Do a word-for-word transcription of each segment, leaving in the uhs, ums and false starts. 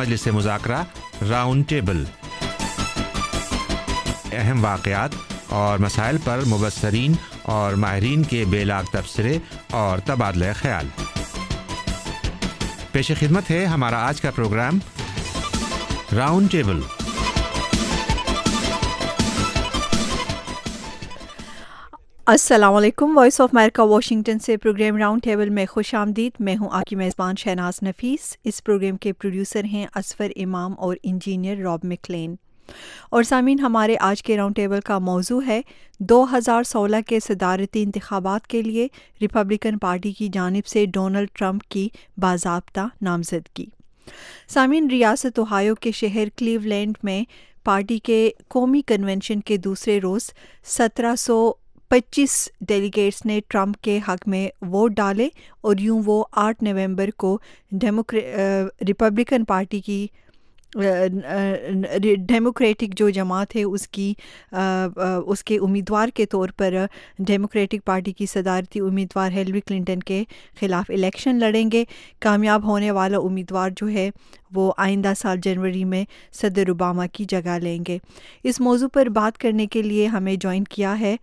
مجلس مذاکرہ round table, اہم واقعات اور مسائل پر مبصرین اور ماہرین کے بے لاگ تبصرے اور تبادلہ خیال۔ پیش خدمت ہے ہمارا آج کا پروگرام راؤنڈ ٹیبل۔ السلام علیکم، وائس آف امریکہ واشنگٹن سے پروگرام راؤنڈ ٹیبل میں خوش آمدید۔ میں ہوں آپ کی میزبان شہناز نفیس۔ اس پروگرام کے پروڈیوسر ہیں اسفر امام اور انجینئر راب میکلین۔ اور سامعین، ہمارے آج کے راؤنڈ ٹیبل کا موضوع ہے دو ہزار سولہ کے صدارتی انتخابات کے لیے ریپبلکن پارٹی کی جانب سے ڈونلڈ ٹرمپ کی باضابطہ نامزدگی۔ سامعین، ریاست اوہایو کے شہر کلیولینڈ میں پارٹی کے قومی کنونشن کے دوسرے روز سترہ سو پچیس ڈیلیگیٹس نے ٹرمپ کے حق میں ووٹ ڈالے اور یوں وہ آٹھ نومبر کو ریپبلکن پارٹی کی ڈیموکریٹک جو جماعت ہے اس کی اس کے امیدوار کے طور پر ڈیموکریٹک پارٹی کی صدارتی امیدوار ہیلری کلنٹن کے خلاف الیکشن لڑیں گے۔ کامیاب ہونے والا امیدوار جو ہے وہ آئندہ سال جنوری میں صدر اوباما کی جگہ لیں گے۔ اس موضوع پر بات کرنے کے لیے ہمیں جوائن کیا ہے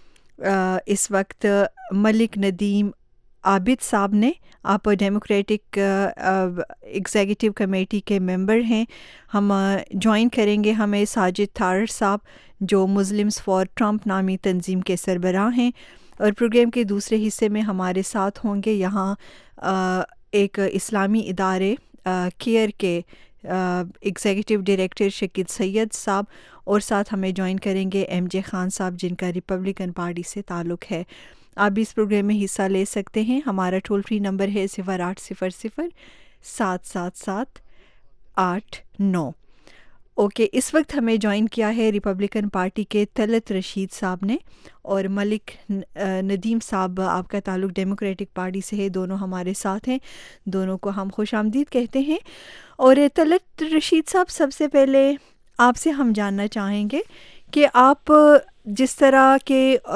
اس وقت ملک ندیم عابد صاحب نے۔ آپ ڈیموکریٹک ایگزیکٹو کمیٹی کے ممبر ہیں۔ ہم جوائن کریں گے ہمیں ساجد تھارر صاحب جو مسلمز فار ٹرمپ نامی تنظیم کے سربراہ ہیں، اور پروگرام کے دوسرے حصے میں ہمارے ساتھ ہوں گے یہاں ایک اسلامی ادارے کیئر کے ایگزیکٹو ڈائریکٹر شکیل سید صاحب، اور ساتھ ہمیں جوائن کریں گے ایم جے خان صاحب جن کا ریپبلکن پارٹی سے تعلق ہے۔ آپ بھی اس پروگرام میں حصہ لے سکتے ہیں۔ ہمارا ٹول فری نمبر ہے صفر آٹھ صفر صفر سات سات سات آٹھ نو۔ اوکے، اس وقت ہمیں جوائن کیا ہے ریپبلکن پارٹی کے طلعت رشید صاحب نے، اور ملک ندیم صاحب آپ کا تعلق ڈیموکریٹک پارٹی سے ہے۔ دونوں ہمارے ساتھ ہیں، دونوں کو ہم خوش آمدید کہتے ہیں۔ اور طلعت رشید صاحب، سب سے پہلے آپ سے ہم جاننا چاہیں گے کہ آپ جس طرح کے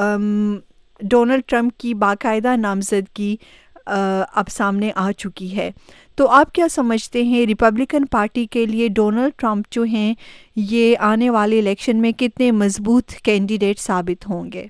ڈونلڈ ٹرمپ کی باقاعدہ نامزدگی اب سامنے آ چکی ہے، تو آپ کیا سمجھتے ہیں ریپبلکن پارٹی کے لیے ڈونلڈ ٹرمپ جو ہیں یہ آنے والے الیکشن میں کتنے مضبوط کینڈیڈیٹ ثابت ہوں گے؟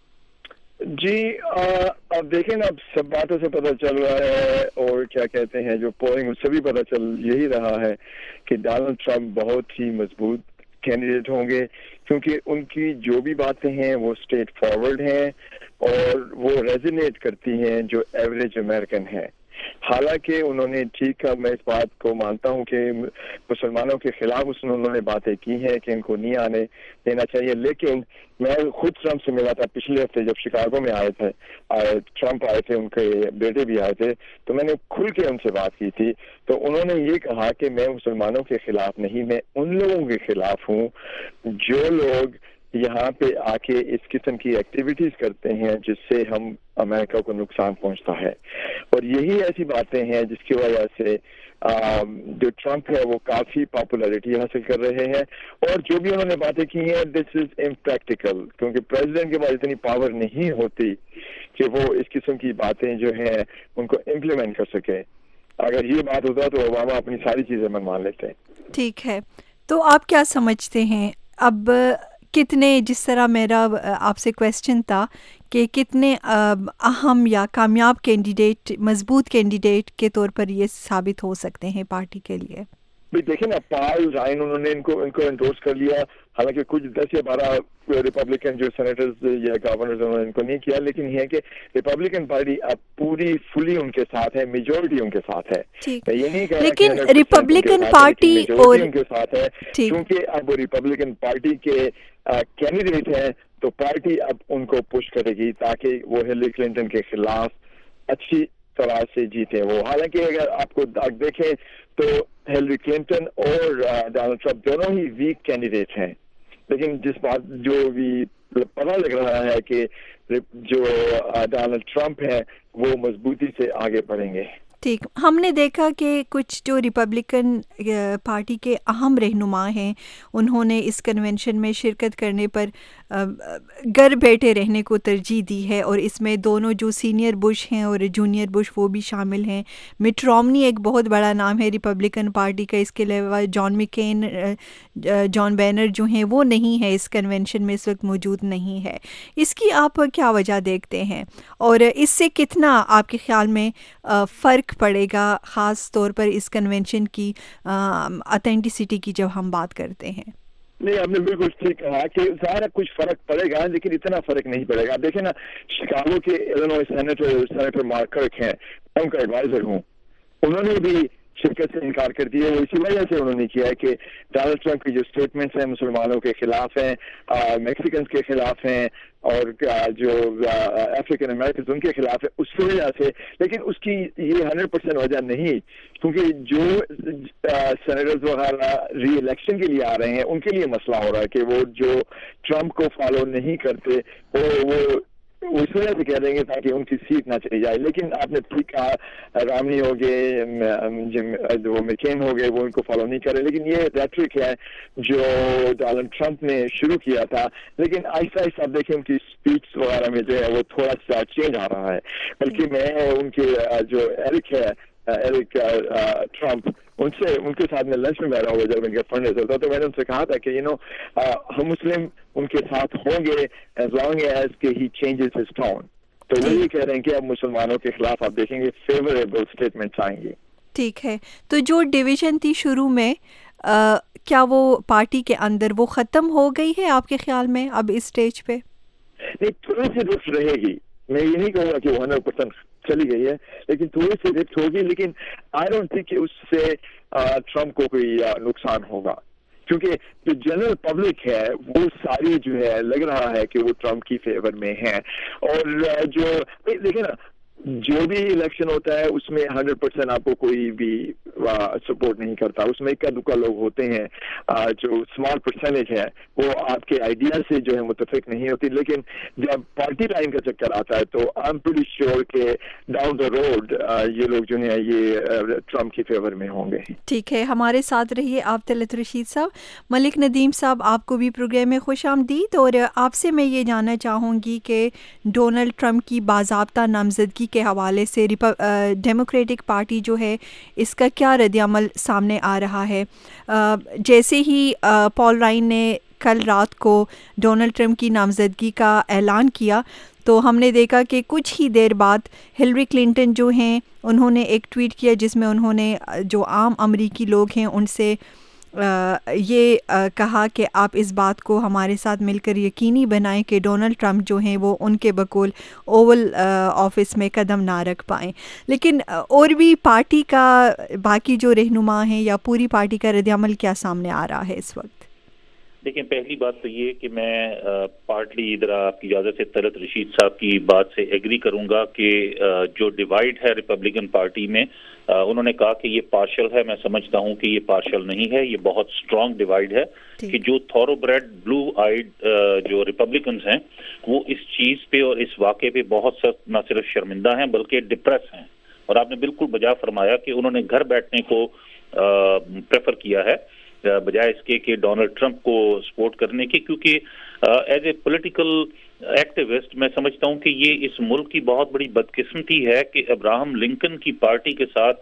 جی اب دیکھیں نا، اب سب باتوں سے پتہ چل رہا ہے، اور کیا کہتے ہیں جو پولنگ اس سے بھی پتہ چل یہی رہا ہے کہ ڈونلڈ ٹرمپ بہت ہی مضبوط کینڈیڈیٹ ہوں گے، کیونکہ ان کی جو بھی باتیں ہیں وہ اسٹریٹ فارورڈ ہیں اور وہ ریزونیٹ کرتی ہیں جو ایوریج امریکن ہے۔ حالانکہ انہوں نے ٹھیک ہے، میں اس بات کو مانتا ہوں کہ مسلمانوں کے خلاف اس نے انہوں نے باتیں کی ہیں کہ ان کو نہیں آنے دینا چاہیے، لیکن میں خود ٹرمپ سے ملا تھا پچھلے ہفتے جب شکاگو میں آئے تھے، آئے ٹرمپ آئے تھے، ان کے بیٹے بھی آئے تھے، تو میں نے کھل کے ان سے بات کی تھی، تو انہوں نے یہ کہا کہ میں مسلمانوں کے خلاف نہیں، میں ان لوگوں کے خلاف ہوں جو لوگ یہاں پہ آ کے اس قسم کی ایکٹیویٹیز کرتے ہیں جس سے ہم امریکہ کو نقصان پہنچتا ہے، اور یہی ایسی باتیں ہیں جس کی وجہ سے جو ٹرمپ ہے وہ کافی پاپولیرٹی حاصل کر رہے ہیں، اور جو بھی انہوں نے باتیں کی ہیں دس از امپریکٹیکل، کیونکہ پریزیڈنٹ کے پاس اتنی پاور نہیں ہوتی کہ وہ اس قسم کی باتیں جو ہیں ان کو امپلیمنٹ کر سکے۔ اگر یہ بات ہوتا تو اوباما اپنی ساری چیزیں منوا لیتے ہیں۔ ٹھیک ہے، تو آپ کیا سمجھتے ہیں اب کتنے، جس طرح میرا آپ سے کویسچن تھا کہ کتنے اہم یا کامیاب کینڈیڈیٹ، مضبوط کینڈیڈیٹ کے طور پر یہ ثابت ہو سکتے ہیں پارٹی کے لیے؟ بھائی دیکھیں نا، پال رائن انہوں نے ان کو ان کو انڈورس کر لیا، حالانکہ کچھ دس یا بارہ ریپبلکن جو سینیٹرز یا گورنرز انہوں نے ان کو نہیں کیا، لیکن یہ ہے کہ ریپبلکن پارٹی اب پوری فلی ان کے ساتھ ہے، میجورٹی ان کے ساتھ ہے۔ یہ نہیں کہہ رہا لیکن ریپبلکن پارٹی اور ان کے ساتھ ہے، کیونکہ اب وہ ریپبلکن پارٹی کے کینڈیڈیٹ ہیں تو پارٹی اب ان کو پش کرے گی تاکہ وہ ہیلری کلنٹن کے خلاف اچھی طرح سے جیتے وہ۔ حالانکہ اگر آپ کو دیکھیں تو ہیلری کلنٹن اور ڈونلڈ ٹرمپ دونوں ہی ویک کینڈیڈیٹ ہیں، لیکن جس بات جو بھی پتہ لگ رہا ہے کہ جو ڈونلڈ ٹرمپ ہے وہ مضبوطی سے آگے بڑھیں گے۔ ٹھیک، ہم نے دیکھا کہ کچھ جو ریپبلکن پارٹی کے اہم رہنما ہیں انہوں نے اس کنونشن میں شرکت کرنے پر گھر بیٹھے رہنے کو ترجیح دی ہے، اور اس میں دونوں جو سینئر بش ہیں اور جونیئر بش وہ بھی شامل ہیں۔ مٹ رومنی ایک بہت بڑا نام ہے ریپبلکن پارٹی کا، اس کے علاوہ جان مکین، جان بینر جو ہیں وہ نہیں ہے، اس کنونشن میں اس وقت موجود نہیں ہے۔ اس کی آپ کیا وجہ دیکھتے ہیں، اور اس سے کتنا آپ کے خیال میں فرق پڑے گا، خاص طور پر اس کنونشن کی اتھینٹسٹی کی جب ہم بات کرتے ہیں؟ نہیں، آپ نے بالکل ٹھیک کہا کہ ظاہر کچھ فرق پڑے گا، لیکن اتنا فرق نہیں پڑے گا۔ دیکھیں نا، شکاگو کے Illinois senator senator Mark Kirk ہیں، ان کا ایڈوائزر ہوں، انہوں نے بھی شرکت سے انکار کر دیا ہے۔ وہ اسی وجہ سے انہوں نے کیا ہے کہ ڈونلڈ ٹرمپ کی جو اسٹیٹمنٹس ہیں مسلمانوں کے خلاف ہیں، میکسیکنز کے خلاف ہیں، اور جو افریقن امریکنز ان کے خلاف ہے، اس کی وجہ سے۔ لیکن اس کی یہ ہنڈریڈ پرسینٹ وجہ نہیں، کیونکہ جو سینیٹرز وغیرہ ری الیکشن کے لیے آ رہے ہیں ان کے لیے مسئلہ ہو رہا ہے کہ وہ جو ٹرمپ کو فالو نہیں کرتے وہ وہ اس وجہ سے کہہ دیں گے تاکہ ان کی سیٹ نہ چلی جائے۔ لیکن آپ نے ٹھیک کہا، رامنی ہو گئے، جو مکین ہو گئے، وہ ان کو فالو نہیں کر رہے، لیکن یہ ریٹرک ہے جو ڈونلڈ ٹرمپ نے شروع کیا تھا۔ لیکن آہستہ آہستہ آپ دیکھیں ان کی اسپیچ وغیرہ میں جو ہے وہ تھوڑا سا چینج آ رہا ہے، بلکہ میں ان کے جو ایرک ہے ایرک ٹرمپ، ان سے ان کے ساتھ میں لنچ میں بیٹھا ہوا جب ان کا فنڈ ریزر تھا، تو میں نے ان سے کہا تھا کہ یو نو ہم مسلم ان کے ساتھ ہوں گے ایز لانگ ایز کہ ہی چینجز ہز ٹون۔ تو وہ یہ کہہ رہے ہیں کہ اب مسلمانوں کے خلاف آپ دیکھیں گے فیوریبل اسٹیٹمنٹس آئیں گے۔ ٹھیک ہے، تو جو ڈویژن تھی شروع میں، آ, کیا وہ پارٹی کے اندر وہ ختم ہو گئی ہے آپ کے خیال میں اب اس سٹیج پہ؟ نہیں، تھوڑی سی رفت رہے گی، میں یہ نہیں کہوں گا کہ وہ ہنڈریڈ پرسینٹ چلی گئی ہے، لیکن تھوڑی سی رفت ہوگی، لیکن آئی ڈونٹ تھنک کہ اس سے ٹرمپ کو کوئی نقصان ہوگا، کیونکہ جو جنرل پبلک ہے وہ ساری جو ہے لگ رہا ہے کہ وہ ٹرمپ کی فیور میں ہے۔ اور جو دیکھیں نا، جو بھی الیکشن ہوتا ہے اس میں ہنڈریڈ پرسینٹ آپ کو کوئی بھی سپورٹ نہیں کرتا، اس میں اکا دکا لوگ ہوتے ہیں، جو اسمال پرسنٹیج ہے وہ آپ کے آئیڈیا سے جو ہے متفق نہیں ہوتی، لیکن جب پارٹی لائن کا چکر آتا ہے تو آئی ایم پریٹی شیور کہ ڈاؤن دا روڈ یہ لوگ جو ہے یہ ٹرمپ کی فیور میں ہوں گے۔ ٹھیک ہے، ہمارے ساتھ رہیے آپ طلعت رشید صاحب۔ ملک ندیم صاحب، آپ کو بھی پروگرام میں خوش آمدید، اور آپ سے میں یہ جاننا چاہوں گی کہ ڈونلڈ ٹرمپ کی باضابطہ نامزدگی کے حوالے سے ڈیموکریٹک پارٹی جو ہے اس کا کیا رد عمل سامنے آ رہا ہے؟ جیسے ہی پال رائن نے کل رات کو ڈونلڈ ٹرمپ کی نامزدگی کا اعلان کیا تو ہم نے دیکھا کہ کچھ ہی دیر بعد ہلری کلنٹن جو ہیں انہوں نے ایک ٹویٹ کیا جس میں انہوں نے جو عام امریکی لوگ ہیں ان سے یہ کہا کہ آپ اس بات کو ہمارے ساتھ مل کر یقینی بنائیں کہ ڈونلڈ ٹرمپ جو ہیں وہ ان کے بقول اوول آفس میں قدم نہ رکھ پائیں۔ لیکن اور بھی پارٹی کا باقی جو رہنما ہیں یا پوری پارٹی کا رد عمل کیا سامنے آ رہا ہے اس وقت؟ دیکھیں، پہلی بات تو یہ کہ میں پارٹلی ادھر آپ کی اجازت سے طلعت رشید صاحب کی بات سے ایگری کروں گا کہ جو ڈیوائڈ ہے ریپبلکن پارٹی میں، انہوں نے کہا کہ یہ پارشل ہے، میں سمجھتا ہوں کہ یہ پارشل نہیں ہے، یہ بہت اسٹرانگ ڈیوائڈ ہے کہ جو تھورو بریڈ بلو آئیڈ جو ریپبلکنز ہیں وہ اس چیز پہ اور اس واقعے پہ بہت سخت نہ صرف شرمندہ ہیں بلکہ ڈپریس ہیں، اور آپ نے بالکل بجا فرمایا کہ انہوں نے گھر بیٹھنے کو پریفر کیا ہے بجائے اس کے کہ ڈونلڈ ٹرمپ کو سپورٹ کرنے کی، کیونکہ ایز اے پولیٹیکل ایکٹیوسٹ میں سمجھتا ہوں کہ یہ اس ملک کی بہت بڑی بدقسمتی ہے کہ ابراہم لنکن کی پارٹی کے ساتھ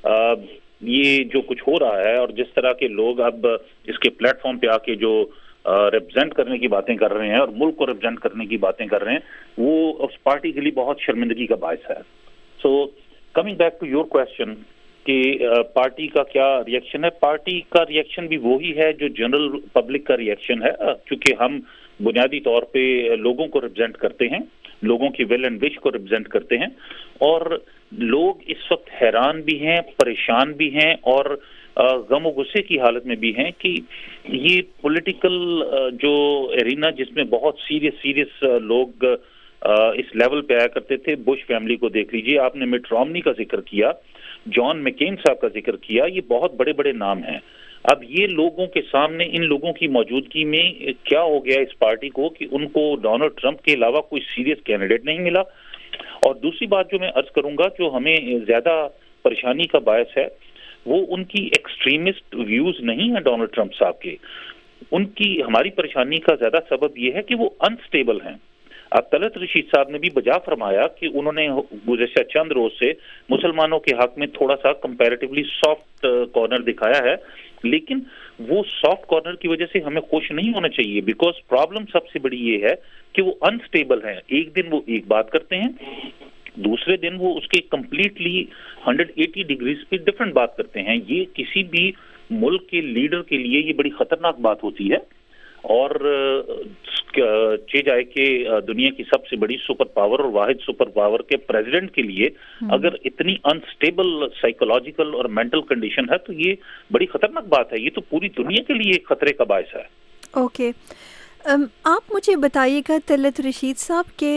یہ جو کچھ ہو رہا ہے اور جس طرح کے لوگ اب اس کے پلیٹ فارم پہ آ کے جو ریپرزینٹ کرنے کی باتیں کر رہے ہیں اور ملک کو ریپرزینٹ کرنے کی باتیں کر رہے ہیں، وہ اس پارٹی کے لیے بہت شرمندگی کا باعث ہے۔ So coming back to your question کہ پارٹی کا کیا ریئیکشن ہے، پارٹی کا ریئیکشن بھی وہی ہے جو جنرل پبلک کا ریئیکشن ہے، کیونکہ ہم بنیادی طور پہ لوگوں کو ریپرزینٹ کرتے ہیں، لوگوں کی ول اینڈ وش کو ریپرزینٹ کرتے ہیں، اور لوگ اس وقت حیران بھی ہیں، پریشان بھی ہیں اور غم و غصے کی حالت میں بھی ہیں کہ یہ پولیٹیکل جو ایرینا جس میں بہت سیریس سیریس لوگ اس لیول پہ آیا کرتے تھے، بش فیملی کو دیکھ لیجیے، آپ نے مٹ رومنی کا ذکر کیا، جان مکین صاحب کا ذکر کیا، یہ بہت بڑے بڑے نام ہیں۔ اب یہ لوگوں کے سامنے ان لوگوں کی موجودگی میں کیا ہو گیا اس پارٹی کو کہ ان کو ڈونلڈ ٹرمپ کے علاوہ کوئی سیریس کینڈیڈیٹ نہیں ملا۔ اور دوسری بات جو میں عرض کروں گا، جو ہمیں زیادہ پریشانی کا باعث ہے وہ ان کی ایکسٹریمسٹ ویوز نہیں ہیں ڈونلڈ ٹرمپ صاحب کے. ان کی ہماری پریشانی کا زیادہ سبب یہ ہے کہ وہ انسٹیبل ہیں. اب طلعت رشید صاحب نے بھی بجا فرمایا کہ انہوں نے گزشتہ چند روز سے مسلمانوں کے حق میں تھوڑا سا کمپیریٹیولی سافٹ کارنر دکھایا ہے, لیکن وہ سافٹ کارنر کی وجہ سے ہمیں خوش نہیں ہونا چاہیے, بیکاز پرابلم سب سے بڑی یہ ہے کہ وہ انسٹیبل ہیں. ایک دن وہ ایک بات کرتے ہیں, دوسرے دن وہ اس کے کمپلیٹلی ہنڈریڈ ایٹی ڈگریز پہ ڈفرنٹ بات کرتے ہیں. یہ کسی بھی ملک کے لیڈر کے لیے یہ بڑی خطرناک بات ہوتی ہے, اور چیز آئے کہ دنیا کی سب سے بڑی سپر پاور اور واحد سپر پاور کے پریزیڈنٹ کے لیے اگر اتنی انسٹیبل سائیکولوجیکل اور مینٹل کنڈیشن ہے تو یہ بڑی خطرناک بات ہے. یہ تو پوری دنیا کے لیے ایک خطرے کا باعث ہے. اوکے, آپ مجھے بتائیے گا طلعت رشید صاحب کہ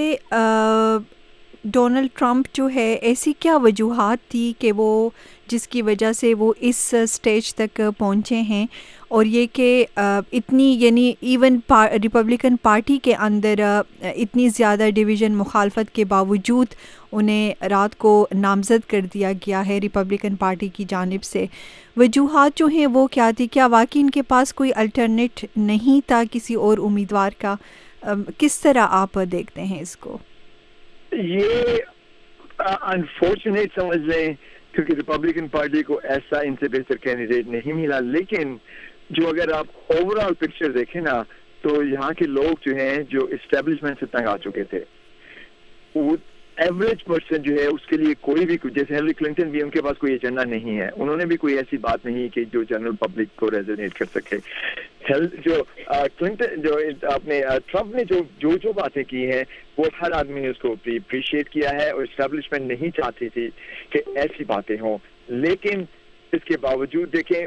ڈونلڈ ٹرمپ جو ہے ایسی کیا وجوہات تھی کہ وہ جس کی وجہ سے وہ اس سٹیج تک پہنچے ہیں, اور یہ کہ اتنی یعنی ایون ریپبلکن پارٹی کے اندر اتنی زیادہ ڈویژن مخالفت کے باوجود انہیں رات کو نامزد کر دیا گیا ہے ریپبلکن پارٹی کی جانب سے. وجوہات جو ہیں وہ کیا تھی؟ کیا واقعی ان کے پاس کوئی الٹرنیٹ نہیں تھا کسی اور امیدوار کا؟ کس طرح آپ دیکھتے ہیں اس کو؟ یہ انفارچونیٹ سمجھ لیں کیونکہ ریپبلکن پارٹی کو ایسا ان سے بہتر کینڈیڈیٹ نہیں ملا, لیکن جو اگر آپ اوور آل پکچر دیکھیں نا تو یہاں کے لوگ جو ہیں جو اسٹیبلشمنٹ سے تنگ آ چکے تھے, وہ ایوریج پرسن جو ہے اس کے لیے کوئی بھی, جیسے ہیلری کلنٹن بھی ان کے پاس کوئی ایجنڈا نہیں ہے, انہوں نے بھی کوئی ایسی بات نہیں کہ جو جنرل پبلک کو ریزونیٹ کر سکے. جو کلنٹن جو اپنے ٹرمپ نے جو جو جو باتیں کی ہیں وہ ہر آدمی نے اس کو اپریشیٹ کیا ہے, اور اسٹیبلشمنٹ نہیں چاہتی تھی کہ ایسی باتیں ہوں. لیکن اس کے باوجود دیکھیں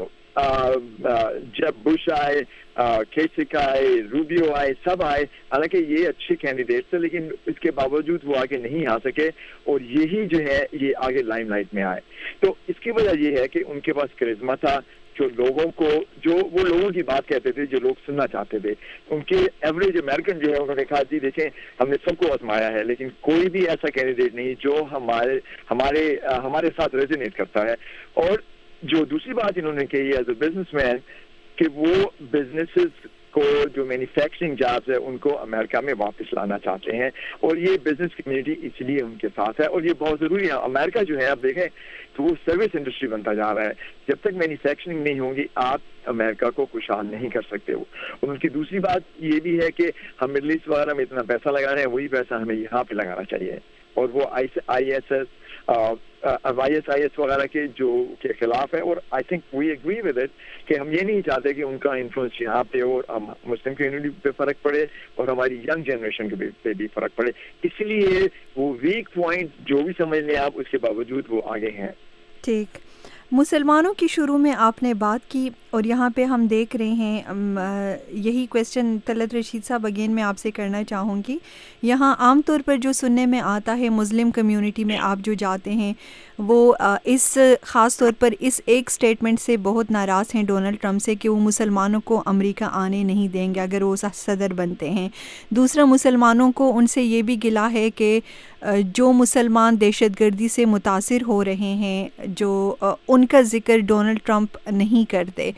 جب بش آئے, کیسک آئے, روبیو آئے, سب آئے, حالانکہ یہ اچھے کینڈیڈیٹ تھے لیکن اس کے باوجود وہ آگے نہیں آ سکے, اور یہی جو ہے یہ آگے لائم لائٹ میں آئے. تو اس کی وجہ یہ ہے کہ ان کے پاس کرزما تھا, جو لوگوں کو جو وہ لوگوں کی بات کہتے تھے جو لوگ سننا چاہتے تھے. ان کے ایوریج امریکن جو ہے انہوں نے کہا جی دیکھیں ہم نے سب کو آزمایا ہے لیکن کوئی بھی ایسا کینڈیڈیٹ نہیں جو ہمارے ہمارے ہمارے ساتھ ریزونیٹ کرتا ہے. اور جو دوسری بات انہوں نے کہی ایز اے بزنس مین کہ وہ بزنسز کو جو مینوفیکچرنگ جابز ہے ان کو امریکہ میں واپس لانا چاہتے ہیں, اور یہ بزنس کمیونٹی اس لیے ان کے ساتھ ہے, اور یہ بہت ضروری ہے. امریکہ جو ہے آپ دیکھیں تو وہ سروس انڈسٹری بنتا جا رہا ہے. جب تک مینوفیکچرنگ نہیں ہوگی آپ امریکہ کو خوشحال نہیں کر سکتے ہو. اور ان کی دوسری بات یہ بھی ہے کہ ہم مڈل ایسٹ وغیرہ میں اتنا پیسہ لگا رہے ہیں, وہی پیسہ ہمیں یہاں پہ لگانا چاہیے, اور وہ I S S I S I S وغیرہ کے جو کے خلاف ہے. اور I think we agree with it کہ ہم یہ نہیں چاہتے کہ ان کا انفلوئنس یہاں پہ اور مسلم کمیونٹی پہ فرق پڑے اور ہماری ینگ جنریشن پہ بھی فرق پڑے. اس لیے وہ ویک پوائنٹ جو بھی سمجھ لیں آپ, اس کے باوجود وہ آگے ہیں. ٹھیک, مسلمانوں کی شروع میں آپ نے بات کی, اور یہاں پہ ہم دیکھ رہے ہیں یہی کویسچن طلعت رشید صاحب اگین میں آپ سے کرنا چاہوں گی. یہاں عام طور پر جو سننے میں آتا ہے مسلم کمیونٹی میں آپ جو جاتے ہیں وہ اس خاص طور پر اس ایک سٹیٹمنٹ سے بہت ناراض ہیں ڈونلڈ ٹرمپ سے کہ وہ مسلمانوں کو امریکہ آنے نہیں دیں گے اگر وہ صدر بنتے ہیں. دوسرا, مسلمانوں کو ان سے یہ بھی گلا ہے کہ جو مسلمان دہشت گردی سے متاثر ہو رہے ہیں جو ان کا ذکر ڈونلڈ ٹرمپ نہیں کرتے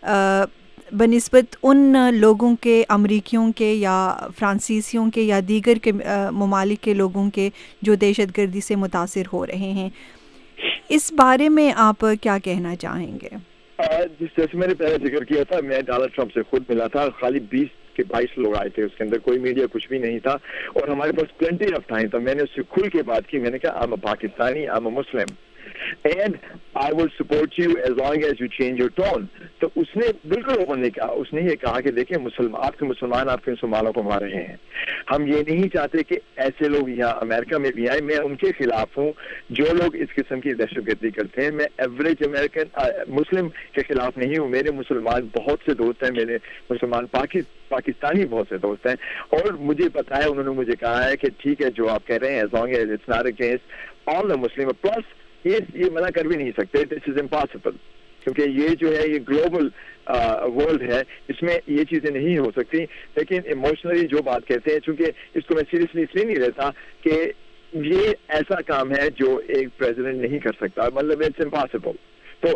بنسبت ان لوگوں کے, امریکیوں کے یا فرانسیسیوں کے یا دیگر کے ممالک کے لوگوں کے جو دہشت گردی سے متاثر ہو رہے ہیں. اس بارے میں آپ کیا کہنا چاہیں گے؟ جس جیسے میں نے پہلے ذکر کیا تھا, میں ڈونلڈ ٹرمپ سے خود ملا تھا, خالی بیس کے بائیس لوگ آئے تھے, اس کے اندر کوئی میڈیا کچھ بھی نہیں تھا, اور ہمارے پاس پلینٹی آف ٹائم تھا. میں نے اس سے کھل کے بات کی, میں نے کہا I am a Pakistani, I am a Muslim and I will support you as long as you change your tone. تو اس نے بالکل اوپن نہیں کہا, اس نے یہ کہا کہ دیکھیں مسلمان آپ کے مسلمان آپ کے مسلمانوں کو مار رہے ہیں, ہم یہ نہیں چاہتے کہ ایسے لوگ یہاں امریکہ میں بھی آئے. میں ان کے خلاف ہوں جو لوگ اس قسم کی دہشت گردی کرتے ہیں. میں ایوریج امریکن مسلم کے خلاف نہیں ہوں, میرے مسلمان بہت سے دوست ہیں, میرے مسلمان پاکستانی بہت سے دوست ہیں, اور مجھے پتا ہے انہوں نے مجھے کہا ہے کہ ٹھیک ہے جو آپ کہہ رہے ہیں as long as it's not against all the Muslim plus یہ یہ منع کر بھی نہیں سکتے, دس از امپاسبل, کیونکہ یہ جو ہے یہ گلوبل ورلڈ ہے, اس میں یہ چیزیں نہیں ہو سکتی. لیکن ایموشنلی جو بات کہتے ہیں, چونکہ اس کو میں سیریسلی اس لیے نہیں لیتا کہ یہ ایسا کام ہے جو ایک پریزیڈنٹ نہیں کر سکتا, مطلب اٹس امپاسبل. تو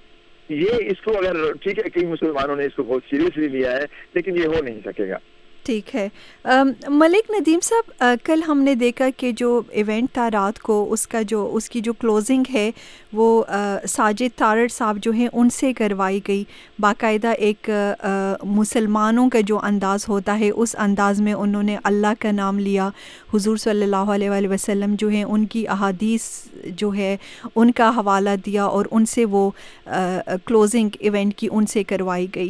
یہ اس کو اگر ٹھیک ہے کئی مسلمانوں نے اس کو بہت سیریسلی لیا ہے, لیکن یہ ہو نہیں سکے گا. ٹھیک ہے. ملک ندیم صاحب, کل ہم نے دیکھا کہ جو ایونٹ تھا رات کو, اس کا جو اس کی جو کلوزنگ ہے وہ ساجد تارڑ صاحب جو ہیں ان سے کروائی گئی. باقاعدہ ایک مسلمانوں کا جو انداز ہوتا ہے اس انداز میں انہوں نے اللہ کا نام لیا, حضور صلی اللہ علیہ وآلہ وسلم جو ہیں ان کی احادیث جو ہے ان کا حوالہ دیا اور ان سے وہ کلوزنگ ایونٹ کی ان سے کروائی گئی.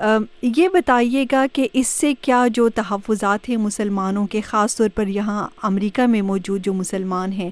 یہ بتائیے گا کہ اس سے کیا جو تحفظات ہیں مسلمانوں کے, خاص طور پر یہاں امریکہ میں موجود جو مسلمان ہیں,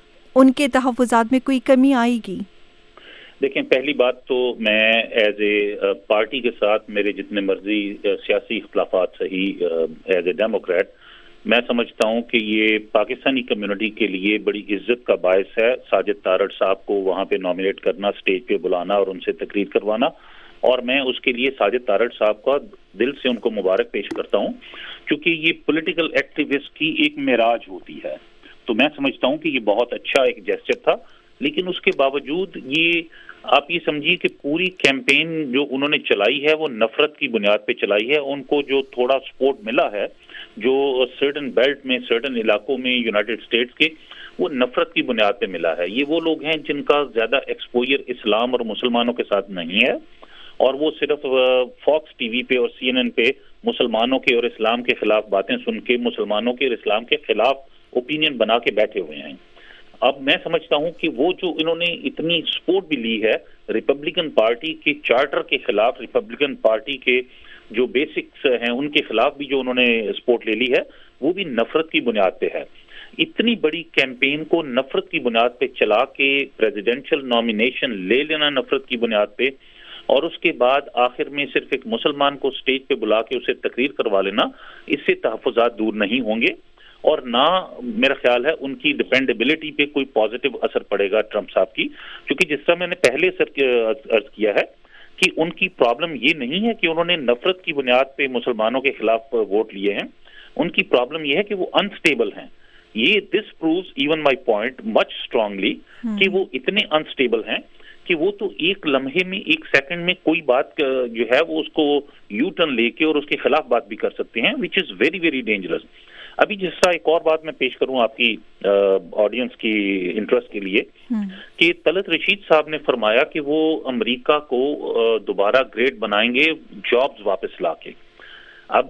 ان کے تحفظات میں کوئی کمی آئے گی؟ دیکھیں, پہلی بات تو میں ایز اے پارٹی کے ساتھ میرے جتنے مرضی سیاسی اختلافات صحیح ایز اے ڈیموکریٹ, میں سمجھتا ہوں کہ یہ پاکستانی کمیونٹی کے لیے بڑی عزت کا باعث ہے ساجد تارڑ صاحب کو وہاں پہ نامینیٹ کرنا, اسٹیج پہ بلانا اور ان سے تقریر کروانا. اور میں اس کے لیے ساجد تارڑ صاحب کا دل سے ان کو مبارک پیش کرتا ہوں, کیونکہ یہ پولیٹیکل ایکٹیوسٹ کی ایک معراج ہوتی ہے. تو میں سمجھتا ہوں کہ یہ بہت اچھا ایک جیسچر تھا, لیکن اس کے باوجود یہ آپ یہ سمجھیے کہ پوری کیمپین جو انہوں نے چلائی ہے وہ نفرت کی بنیاد پہ چلائی ہے. ان کو جو تھوڑا سپورٹ ملا ہے جو سرٹن بیلٹ میں, سرٹن علاقوں میں یونائٹڈ اسٹیٹس کے, وہ نفرت کی بنیاد پہ ملا ہے. یہ وہ لوگ ہیں جن کا زیادہ ایکسپوجر اسلام اور مسلمانوں کے ساتھ نہیں ہے, اور وہ صرف فاکس ٹی وی پہ اور سی این این پہ مسلمانوں کے اور اسلام کے خلاف باتیں سن کے مسلمانوں کے اور اسلام کے خلاف اوپینین بنا کے بیٹھے ہوئے ہیں. اب میں سمجھتا ہوں کہ وہ جو انہوں نے اتنی سپورٹ بھی لی ہے ریپبلکن پارٹی کے چارٹر کے خلاف, ریپبلکن پارٹی کے جو بیسکس ہیں ان کے خلاف بھی جو انہوں نے سپورٹ لے لی ہے, وہ بھی نفرت کی بنیاد پہ ہے. اتنی بڑی کیمپین کو نفرت کی بنیاد پہ چلا کے پریزیڈینشل نامینیشن لے لینا نفرت کی بنیاد پہ, اور اس کے بعد آخر میں صرف ایک مسلمان کو سٹیج پہ بلا کے اسے تقریر کروا لینا, اس سے تحفظات دور نہیں ہوں گے, اور نہ میرا خیال ہے ان کی ڈیپینڈیبلٹی پہ کوئی پازیٹیو اثر پڑے گا ٹرمپ صاحب کی. کیونکہ جس طرح میں نے پہلے عرض کیا ہے کہ ان کی پرابلم یہ نہیں ہے کہ انہوں نے نفرت کی بنیاد پہ مسلمانوں کے خلاف ووٹ لیے ہیں, ان کی پرابلم یہ ہے کہ وہ انسٹیبل ہیں. یہ this proves even my point much strongly کہ وہ اتنے انسٹیبل ہیں کہ وہ تو ایک لمحے میں, ایک سیکنڈ میں کوئی بات جو ہے وہ اس کو یو ٹرن لے کے اور اس کے خلاف بات بھی کر سکتے ہیں, which is very very dangerous. ابھی جس طرح ایک اور بات میں پیش کروں آپ کی آڈینس کی انٹرسٹ کے لیے, کہ طلعت رشید صاحب نے فرمایا کہ وہ امریکہ کو دوبارہ گریٹ بنائیں گے جابز واپس لا کے. اب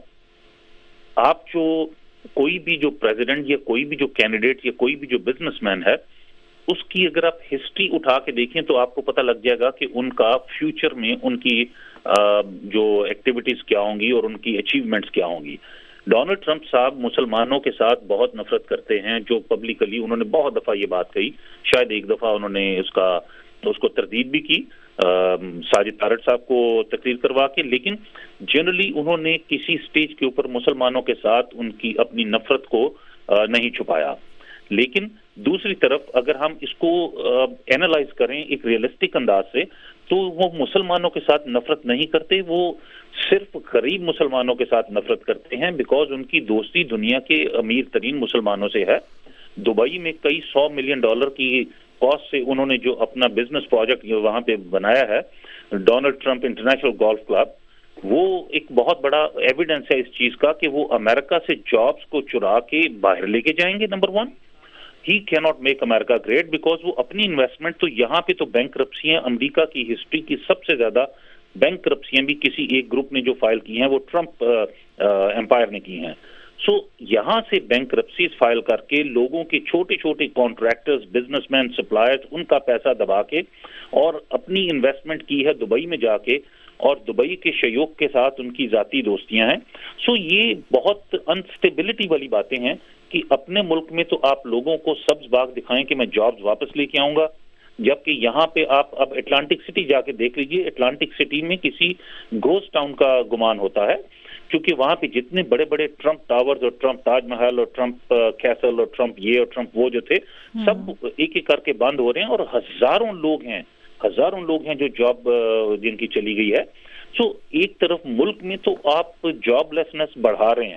آپ جو کوئی بھی جو پریزیڈنٹ یا کوئی بھی جو کینڈیڈیٹ یا کوئی بھی جو بزنس مین ہے, اس کی اگر آپ ہسٹری اٹھا کے دیکھیں تو آپ کو پتہ لگ جائے گا کہ ان کا فیوچر میں ان کی جو ایکٹیویٹیز کیا ہوں گی اور ان کی اچیومنٹس کیا ہوں گی. ڈونلڈ ٹرمپ صاحب مسلمانوں کے ساتھ بہت نفرت کرتے ہیں, جو پبلکلی انہوں نے بہت دفعہ یہ بات کہی, شاید ایک دفعہ انہوں نے اس کا اس کو تردید بھی کی ساجد تارڑ صاحب کو تقریر کروا کے, لیکن جنرلی انہوں نے کسی سٹیج کے اوپر مسلمانوں کے ساتھ ان کی اپنی نفرت کو نہیں چھپایا. لیکن دوسری طرف اگر ہم اس کو اینالائز کریں ایک ریئلسٹک انداز سے, تو وہ مسلمانوں کے ساتھ نفرت نہیں کرتے, وہ صرف غریب مسلمانوں کے ساتھ نفرت کرتے ہیں, بیکاز ان کی دوستی دنیا کے امیر ترین مسلمانوں سے ہے. دبئی میں کئی سو ملین ڈالر کی کاسٹ سے انہوں نے جو اپنا بزنس پروجیکٹ وہاں پہ بنایا ہے, Donald Trump International Golf Club, وہ ایک بہت بڑا ایویڈنس ہے اس چیز کا کہ وہ امریکہ سے جابز کو چرا کے باہر لے کے جائیں گے. نمبر ون, ہی کی not make America great, because وہ اپنی انویسٹمنٹ تو یہاں پہ تو بینک کرپسی ہیں, امریکہ کی ہسٹری کی سب سے زیادہ بینک کرپسیاں بھی کسی ایک گروپ نے جو فائل کی ہیں وہ ٹرمپ امپائر نے کی ہیں. سو so, یہاں سے بینک کرپسیز فائل کر کے لوگوں کے چھوٹے چھوٹے کانٹریکٹرز, بزنس مین, سپلائرز, ان کا پیسہ دبا کے اور اپنی انویسٹمنٹ کی ہے دبئی میں جا کے, اور دبئی کے شیوخ کے ساتھ ان کی ذاتی دوستیاں ہیں. سو so, یہ بہت انسٹیبلٹی والی باتیں ہیں کہ اپنے ملک میں تو آپ لوگوں کو سبز باغ دکھائیں کہ میں جابز واپس لے کے آؤں گا, جبکہ یہاں پہ آپ اب اٹلانٹک سٹی جا کے دیکھ لیجئے, اٹلانٹک سٹی میں کسی گھوسٹ ٹاؤن کا گمان ہوتا ہے, کیونکہ وہاں پہ جتنے بڑے بڑے ٹرمپ ٹاورز اور ٹرمپ تاج محل اور ٹرمپ کیسل اور ٹرمپ یہ اور ٹرمپ وہ جو تھے, سب ایک ایک کر کے بند ہو رہے ہیں, اور ہزاروں لوگ ہیں ہزاروں لوگ ہیں جو جاب جن کی چلی گئی ہے. سو ایک طرف ملک میں تو آپ جاب لیسنس بڑھا رہے ہیں,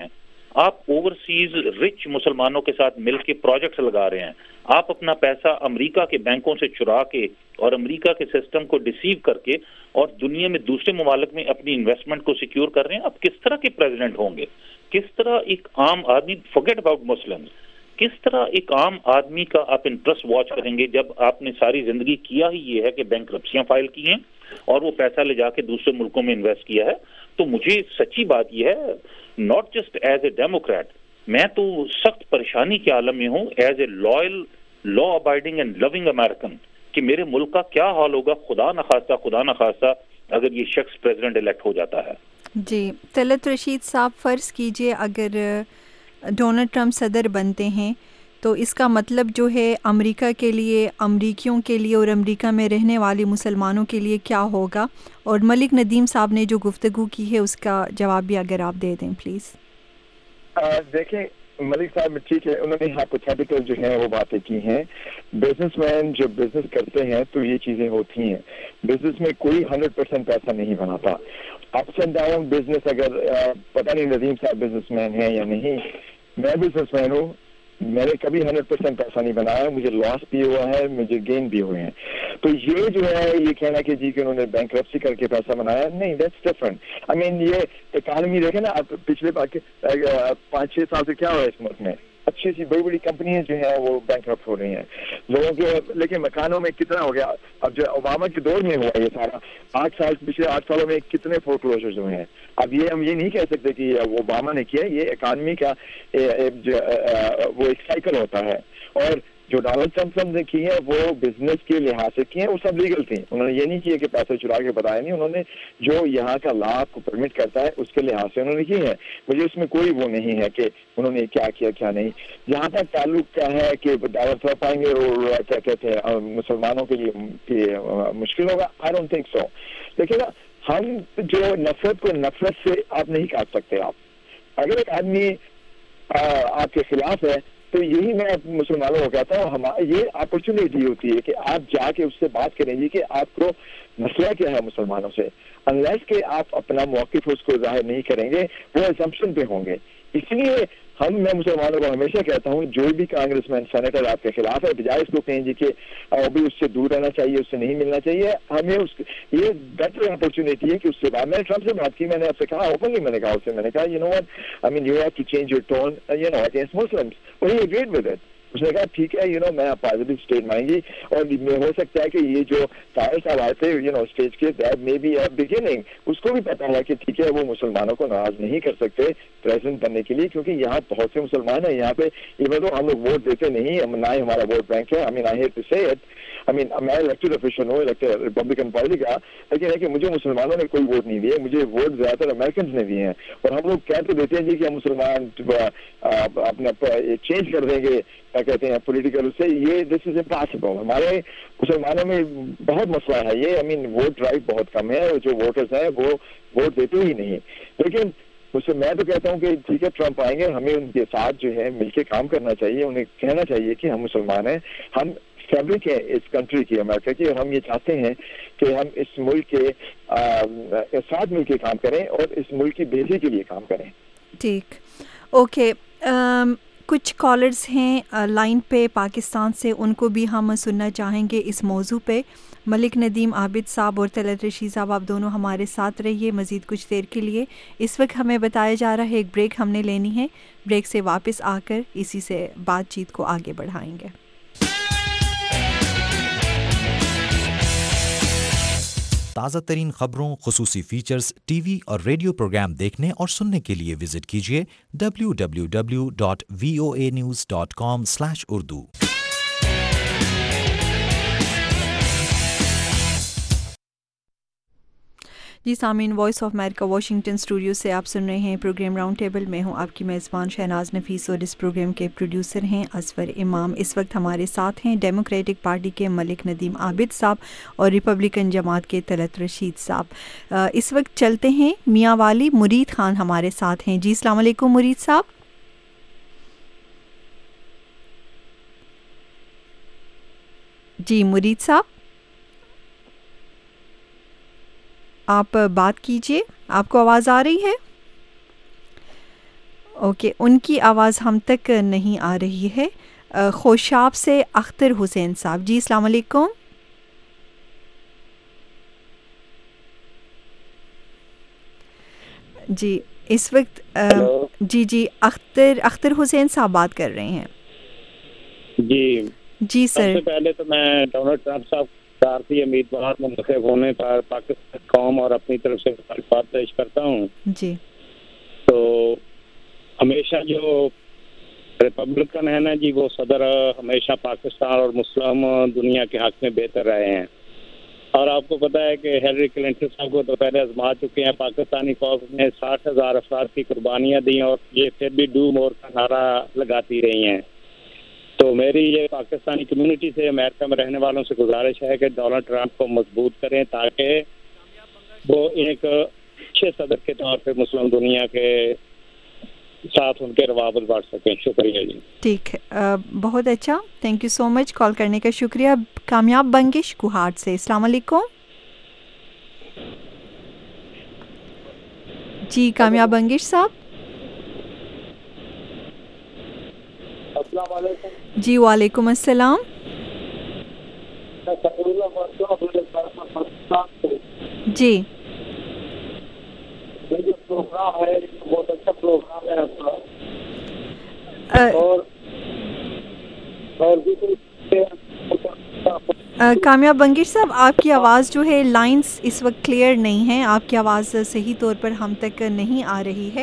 آپ اوورسیز رچ مسلمانوں کے ساتھ مل کے پروجیکٹس لگا رہے ہیں, آپ اپنا پیسہ امریکہ کے بینکوں سے چرا کے اور امریکہ کے سسٹم کو ڈیسیو کر کے اور دنیا میں دوسرے ممالک میں اپنی انویسٹمنٹ کو سیکیور کر رہے ہیں. آپ کس طرح کے پریزیڈنٹ ہوں گے؟ کس طرح ایک عام آدمی, فورگیٹ اباؤٹ مسلمز, کس طرح ایک عام آدمی کا آپ انٹرسٹ واچ کریں گے جب آپ نے ساری زندگی کیا ہی یہ ہے کہ بینکرپسیاں فائل کی ہیں اور وہ پیسہ لے جا کے دوسرے ملکوں میں انویسٹ کیا ہے. تو مجھے سچی بات یہ ہے, not just as a Democrat, میں تو سخت پریشانی کے عالم میں ہوں as a loyal law abiding and loving American کہ میرے ملک کا کیا حال ہوگا خدا نخواستہ خدا نخواستہ اگر یہ شخص پریزیڈنٹ الیکٹ ہو جاتا ہے. جی طلعت رشید صاحب, فرض کیجئے اگر ڈونلڈ ٹرمپ صدر بنتے ہیں تو اس کا مطلب جو ہے امریکہ کے لیے, امریکیوں کے لیے اور امریکہ میں رہنے والے مسلمانوں کے لیے کیا ہوگا؟ اور ملک ندیم صاحب نے جو گفتگو کی ہے اس کا جواب بھی اگر آپ دے دیں پلیز. دیکھیں ملک صاحب ٹھیک ہے, انہوں نے ہائپوتھیٹیکل جو ہیں وہ باتیں کی ہیں. بزنس مین جو بزنس کرتے ہیں تو یہ چیزیں ہوتی ہیں. بزنس میں کوئی ہنڈریڈ پرسینٹ پیسہ نہیں بناتا. اپس اینڈ ڈاؤن بزنس, اگر پتہ نہیں ندیم صاحب بزنس مین ہیں یا نہیں, میں بزنس مین ہوں, میں نے کبھی ہنڈریڈ پرسینٹ پیسہ نہیں بنایا, مجھے لاس بھی ہوا ہے, مجھے گین بھی ہوئے ہیں. تو یہ جو ہے یہ کہنا کہ جی کہ انہوں نے بینکرپسی کر کے پیسہ بنایا, نہیں, دیٹس ڈفرنٹ. آئی مین یہ اکانومی دیکھیں نا آپ, پچھلے پانچ چھ سال سے کیا ہوا ہے اس ملک میں, اچھی سی بڑی بڑی کمپنیاں جو ہیں وہ بینکرپٹ ہو رہی ہیں لوگوں کے. لیکن مکانوں میں کتنا ہو گیا, اب جو اوباما کے دور میں ہوا یہ سارا, آٹھ سال پچھلے آٹھ سالوں میں کتنے فور کلوزرز ہوئے ہیں. اب یہ ہم یہ نہیں کہہ سکتے کہ اوباما نے کیا, یہ اکانومی کا وہ ایک سائیکل ہوتا ہے. اور جو ڈونلڈ ٹرمپ نے کی ہے وہ بزنس کے لحاظ سے کی ہیں, وہ سب لیگل تھیں. انہوں نے یہ نہیں کیا کہ پیسے چرا کے بتایا نہیں, انہوں نے جو یہاں کا لا آپ کو پرمٹ کرتا ہے اس کے لحاظ سے انہوں نے کی ہے. مجھے اس میں کوئی وہ نہیں ہے کہ انہوں نے کیا کیا کیا نہیں. جہاں تک تعلق کیا ہے کہ ڈونلڈ ٹرمپ آئیں گے اور کیا کہتے ہیں مسلمانوں کے لیے مشکل ہوگا, آئی ڈونٹ تھنک سو. دیکھیے نا, ہم جو نفرت کو نفرت سے آپ نہیں کاٹ سکتے. آپ اگر ایک آدمی آپ کے خلاف ہے تو یہی میں مسلمانوں کو کہتا ہوں, یہ اپرچونیٹی ہوتی ہے کہ آپ جا کے اس سے بات کریں گے کہ آپ کو مسئلہ کیا ہے مسلمانوں سے. انلیس کہ آپ اپنا موقف اس کو ظاہر نہیں کریں گے وہ اسمپشن پہ ہوں گے. اس لیے ہم میں مسلمانوں کو ہمیشہ کہتا ہوں جو بھی کانگریس مین سینیٹر آپ کے خلاف ہے, بجائے اس کو کہیں جی کہ ابھی اس سے دور رہنا چاہیے, اس سے نہیں ملنا چاہیے, ہمیں اس یہ بیٹر اپرچونیٹی ہے کہ اس سے بات. میں نے ٹرمپ سے بات کی, میں نے آپ سے کہا اوپنلی, میں نے کہا اس سے, میں نے کہا you know what, I mean you have to change your tone you know against Muslims. اور ہی اگریڈ ود اٹ. اس نے کہا ٹھیک ہے, یو نو میں پازیٹیو اسٹیٹ مانیں گی, اور ہو سکتا ہے کہ یہ جو طاہر صاحب آئے تھے یو نو اسٹیج کے, that may be a beginning. اس کو بھی پتا ہے کہ ٹھیک ہے وہ مسلمانوں کو ناراض نہیں کر سکتے پریزیڈنٹ بننے کے لیے, کیونکہ یہاں بہت سے مسلمان ہیں یہاں پہ. ایون تو ہم لوگ ووٹ دیتے نہیں, نہ ہی ہمارا ووٹ بینک ہے. I mean I hate to say it, I mean میں الیکٹڈ آفیشل ہوں الیکٹڈ ریپبلکن پارٹی کا, لیکن ہے کہ مجھے مسلمانوں نے کوئی ووٹ نہیں دیے, مجھے ووٹ زیادہ تر امریکنز نے دیے ہیں. اور ہم لوگ کہہ تو دیتے ہیں جی کہ ہم مسلمان اپنا چینج کر دیں گے, کیا کہتے ہیں پولیٹیکل سے, یہ دس از امپاسبل. ہمارے مسلمانوں میں بہت مسئلہ ہے یہ. آئی مین ووٹ ڈرائیو بہت کم ہے, جو ووٹرز ہیں وہ ووٹ دیتے ہی نہیں. لیکن اس سے میں تو کہتا ہوں کہ ٹھیک ہے ٹرمپ آئیں گے, ہمیں ان کے ساتھ جو ہے مل کے کام کرنا چاہیے. انہیں کہنا چاہیے کہ ہم مسلمان ہیں, ہم فیبرک ہے اس کنٹری کی, امریکہ کی, اور ہم یہ چاہتے ہیں کہ ہم اس ملک کے ساتھ مل کے کام کریں اور اس ملک کی بہتری کے لیے کام کریں. ٹھیک, اوکے. کچھ کالرز ہیں لائن پہ پاکستان سے, ان کو بھی ہم سننا چاہیں گے اس موضوع پہ. ملک ندیم عابد صاحب اور طلعت رشید صاحب, آپ دونوں ہمارے ساتھ رہیے مزید کچھ دیر کے لیے. اس وقت ہمیں بتایا جا رہا ہے ایک بریک ہم نے لینی ہے, بریک سے واپس آ کر اسی سے بات چیت کو آگے بڑھائیں گے. تازہ ترین خبروں, خصوصی فیچرز, ٹی وی اور ریڈیو پروگرام دیکھنے اور سننے کے لیے وزٹ کیجیے W W W dot V O A news dot com slash Urdu. جی سامعین, voice of America Washington studio سے آپ سن رہے ہیں پروگرام راؤنڈ ٹیبل. میں ہوں آپ کی میزبان شہناز نفیس اور اس پروگرام کے پروڈیوسر ہیں اصفر امام. اس وقت ہمارے ساتھ ہیں ڈیموکریٹک پارٹی کے ملک ندیم عابد صاحب اور ریپبلکن جماعت کے طلعت رشید صاحب. اس وقت چلتے ہیں میاں والی, مرید خان ہمارے ساتھ ہیں. جی السلام علیکم مرید صاحب. جی مرید صاحب آپ بات کیجئے, آپ کو آواز آ رہی ہے؟ اوکے, ان کی آواز ہم تک نہیں آ رہی ہے. خوشاب سے اختر حسین صاحب. جی السلام علیکم. جی اس وقت جی جی اختر اختر حسین صاحب بات کر رہے ہیں. جی جی سر. سب سے پہلے تو میں ڈونلڈ ٹرمپ صاحب بھارتی امیدوار منتخب ہونے پر پاکستان قوم اور اپنی طرف سے مبارکباد پیش کرتا ہوں. جی تو ہمیشہ جو ریپبلکن ہے نا جی, وہ صدر ہمیشہ پاکستان اور مسلم دنیا کے حق میں بہتر رہے ہیں. اور آپ کو پتہ ہے کہ ہیلری کلنٹن صاحب کو تو پہلے آزما چکے ہیں. پاکستانی فوج نے ساٹھ ہزار افراد کی قربانیاں دی اور یہ پھر بھی ڈو مور کا نعرہ لگاتی رہی ہیں. تو میری یہ پاکستانی کمیونٹی سے, امریکہ میں رہنے والوں سے گزارش ہے کہ ڈونلڈ ٹرمپ کو مضبوط کریں تاکہ وہ ایک اچھے صدر کے طور پہ مسلم دنیا کے ساتھ ان کے روابط بڑھ سکیں. شکریہ جی. ٹھیک ہے, بہت اچھا, تھینک یو سو مچ کال کرنے کا شکریہ. کامیاب بنگش کوہاٹ سے. السلام علیکم. جی کامیاب بنگش صاحب. السلام علیکم. جی وعلیکم السلام. جی جو پروگرام ہے بہت اچھا پروگرام ہے آپ کا. اور اور کامیاب بنگش صاحب, آپ کی آواز جو ہے لائنز اس وقت کلیئر نہیں ہیں. آپ کی آواز صحیح طور پر ہم تک نہیں آ رہی ہے.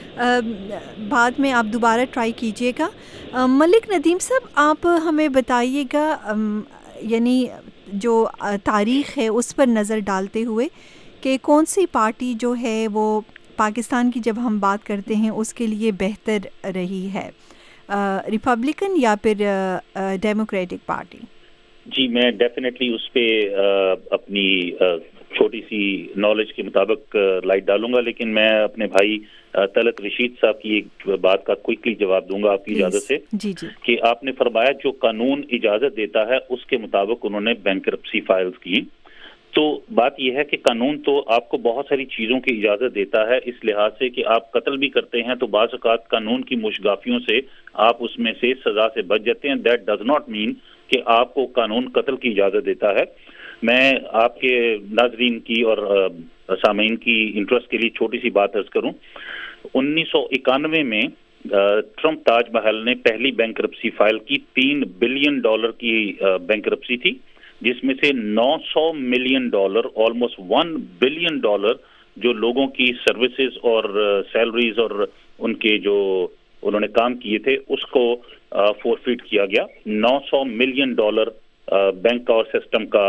بعد میں آپ دوبارہ ٹرائی کیجیے گا. ملک ندیم صاحب, آپ ہمیں بتائیے گا, یعنی جو تاریخ ہے اس پر نظر ڈالتے ہوئے کہ کون سی پارٹی جو ہے وہ پاکستان کی جب ہم بات کرتے ہیں اس کے لیے بہتر رہی ہے, ریپبلکن یا پھر ڈیموکریٹک پارٹی؟ جی میں ڈیفینیٹلی اس پہ اپنی چھوٹی سی نالج کے مطابق لائٹ ڈالوں گا, لیکن میں اپنے بھائی طلعت رشید صاحب کی ایک بات کا کوئکلی جواب دوں گا آپ کی اجازت سے. جی جی. کہ آپ نے فرمایا جو قانون اجازت دیتا ہے اس کے مطابق انہوں نے بینکرپسی فائلز کی. تو بات یہ ہے کہ قانون تو آپ کو بہت ساری چیزوں کی اجازت دیتا ہے, اس لحاظ سے کہ آپ قتل بھی کرتے ہیں تو بعض اوقات قانون کی مشگافیوں سے آپ اس میں سے سزا سے بچ جاتے ہیں. دیٹ ڈز ناٹ مین کہ آپ کو قانون قتل کی اجازت دیتا ہے. میں آپ کے ناظرین کی اور سامعین کی انٹرسٹ کے لیے چھوٹی سی بات عرض کروں. انیس سو اکانوے میں ٹرمپ تاج محل نے پہلی بینکرپسی فائل کی. تین بلین ڈالر کی بینکرپسی تھی, جس میں سے نو سو million dollar, almost one billion dollar جو لوگوں کی سروسز اور سیلریز اور ان کے جو انہوں نے کام کیے تھے اس کو فورفیٹ کیا گیا. نو سو ملین ڈالر بینک اور سسٹم کا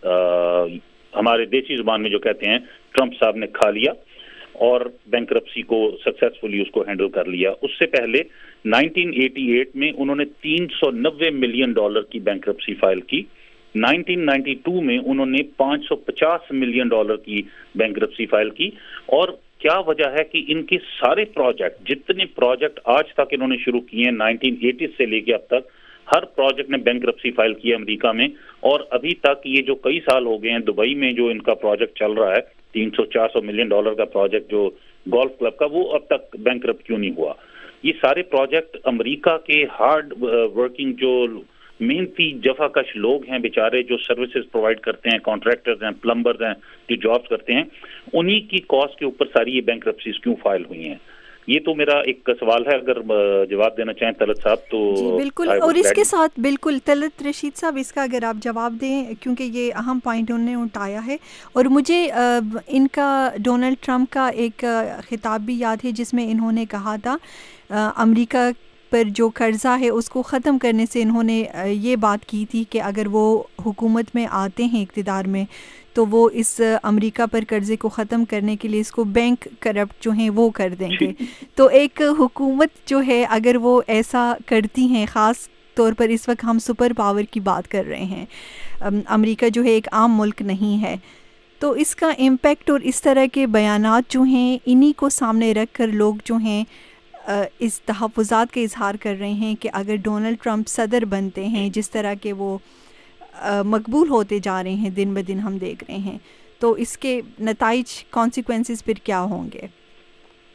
ہمارے دیسی زبان میں جو کہتے ہیں ٹرمپ صاحب نے کھا لیا اور بینکرپسی کو سکسیسفلی اس کو ہینڈل کر لیا. اس سے پہلے نائنٹین ایٹی ایٹ میں انہوں نے تین سو نوے ملین ڈالر کی بینکرپسی فائل کی. نائنٹین نائنٹی ٹو میں انہوں نے پانچ سو پچاس ملین ڈالر کی بینکرپسی فائل کی. اور کیا وجہ ہے کہ ان کے سارے پروجیکٹ, جتنے پروجیکٹ آج تک انہوں نے شروع کیے ہیں نائنٹین ایٹی سے لے کے اب تک, ہر پروجیکٹ نے بینکرپسی فائل کی ہے امریکہ میں. اور ابھی تک یہ جو کئی سال ہو گئے ہیں دبئی میں جو ان کا پروجیکٹ چل رہا ہے تین سو چار سو ملین ڈالر کا پروجیکٹ جو گولف کلب کا, وہ اب تک بینکرپٹ کیوں نہیں ہوا؟ یہ سارے پروجیکٹ امریکہ کے ہارڈ ورکنگ جو محنتی جفا کش لوگ ہیں بیچارے, جو سروسز پرووائڈ کرتے ہیں, کانٹریکٹرز ہیں, پلمبرز ہیں, جو جابز کرتے ہیں, انہی کی کاسٹ کے اوپر ساری یہ بینکرپسیز کیوں فائل ہوئی ہیں؟ یہ تو میرا ایک سوال ہے, اگر جواب دینا چاہیں طلعت صاحب تو. جی بالکل, اور اس کے ساتھ بالکل طلعت رشید صاحب اس کا اگر آپ جواب دیں, کیونکہ یہ اہم پوائنٹ انہوں نے اٹھایا ہے. اور مجھے ان کا ڈونلڈ ٹرمپ کا ایک خطاب بھی یاد ہے جس میں انہوں نے کہا تھا امریکہ پر جو قرضہ ہے اس کو ختم کرنے سے انہوں نے یہ بات کی تھی کہ اگر وہ حکومت میں آتے ہیں اقتدار میں تو وہ اس امریکہ پر قرضے کو ختم کرنے کے لیے اس کو بینک کرپٹ جو ہیں وہ کر دیں گے. تو ایک حکومت جو ہے اگر وہ ایسا کرتی ہیں, خاص طور پر اس وقت ہم سپر پاور کی بات کر رہے ہیں, امریکہ جو ہے ایک عام ملک نہیں ہے, تو اس کا امپیکٹ اور اس طرح کے بیانات جو ہیں انہی کو سامنے رکھ کر لوگ جو ہیں اس تحفظات کا اظہار کر رہے ہیں کہ اگر ڈونلڈ ٹرمپ صدر بنتے ہیں, جس طرح کے وہ مقبول ہوتے جا رہے ہیں دن بدن ہم دیکھ رہے ہیں, تو اس کے نتائج کانسیکوینسز پھر کیا ہوں گے؟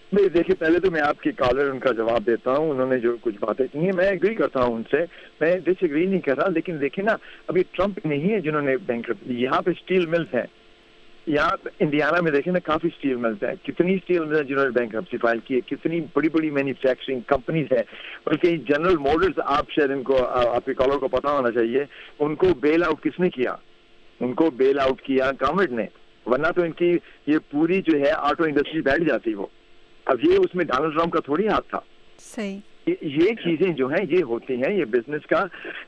نہیں دیکھیے پہلے تو میں آپ کی کالر ان کا جواب دیتا ہوں. انہوں نے جو کچھ باتیں کی ہیں میں ایگری کرتا ہوں ان سے, میں ڈس ایگری نہیں کر رہا, لیکن دیکھیں نا ابھی ٹرمپ نہیں ہے جنہوں نے بینکرپسی, یہاں پہ اسٹیل ملز ہیں, یہاں انڈیانا میں دیکھیں نا کافی اسٹیل ملز ہیں, کتنی اسٹیل ملز ہیں جنہوں نے بینکرپسی فائل کی ہے, کتنی بڑی بڑی مینوفیکچرنگ کمپنیز ہیں, بلکہ جنرل موٹرز, آپ شاید ان کو آپ کے کالر کو پتا ہونا چاہیے, ان کو بیل آؤٹ کس نے کیا, ان کو بیل آؤٹ کیا گورنمنٹ نے, ورنہ تو ان کی یہ پوری جو ہے آٹو انڈسٹری بیٹھ جاتی. وہ اب یہ اس میں ڈونلڈ ٹرمپ کا تھوڑی ہاتھ تھا. صحیح, یہ چیزیں جو ہیں یہ ہوتی ہیں, یہ بزنس کا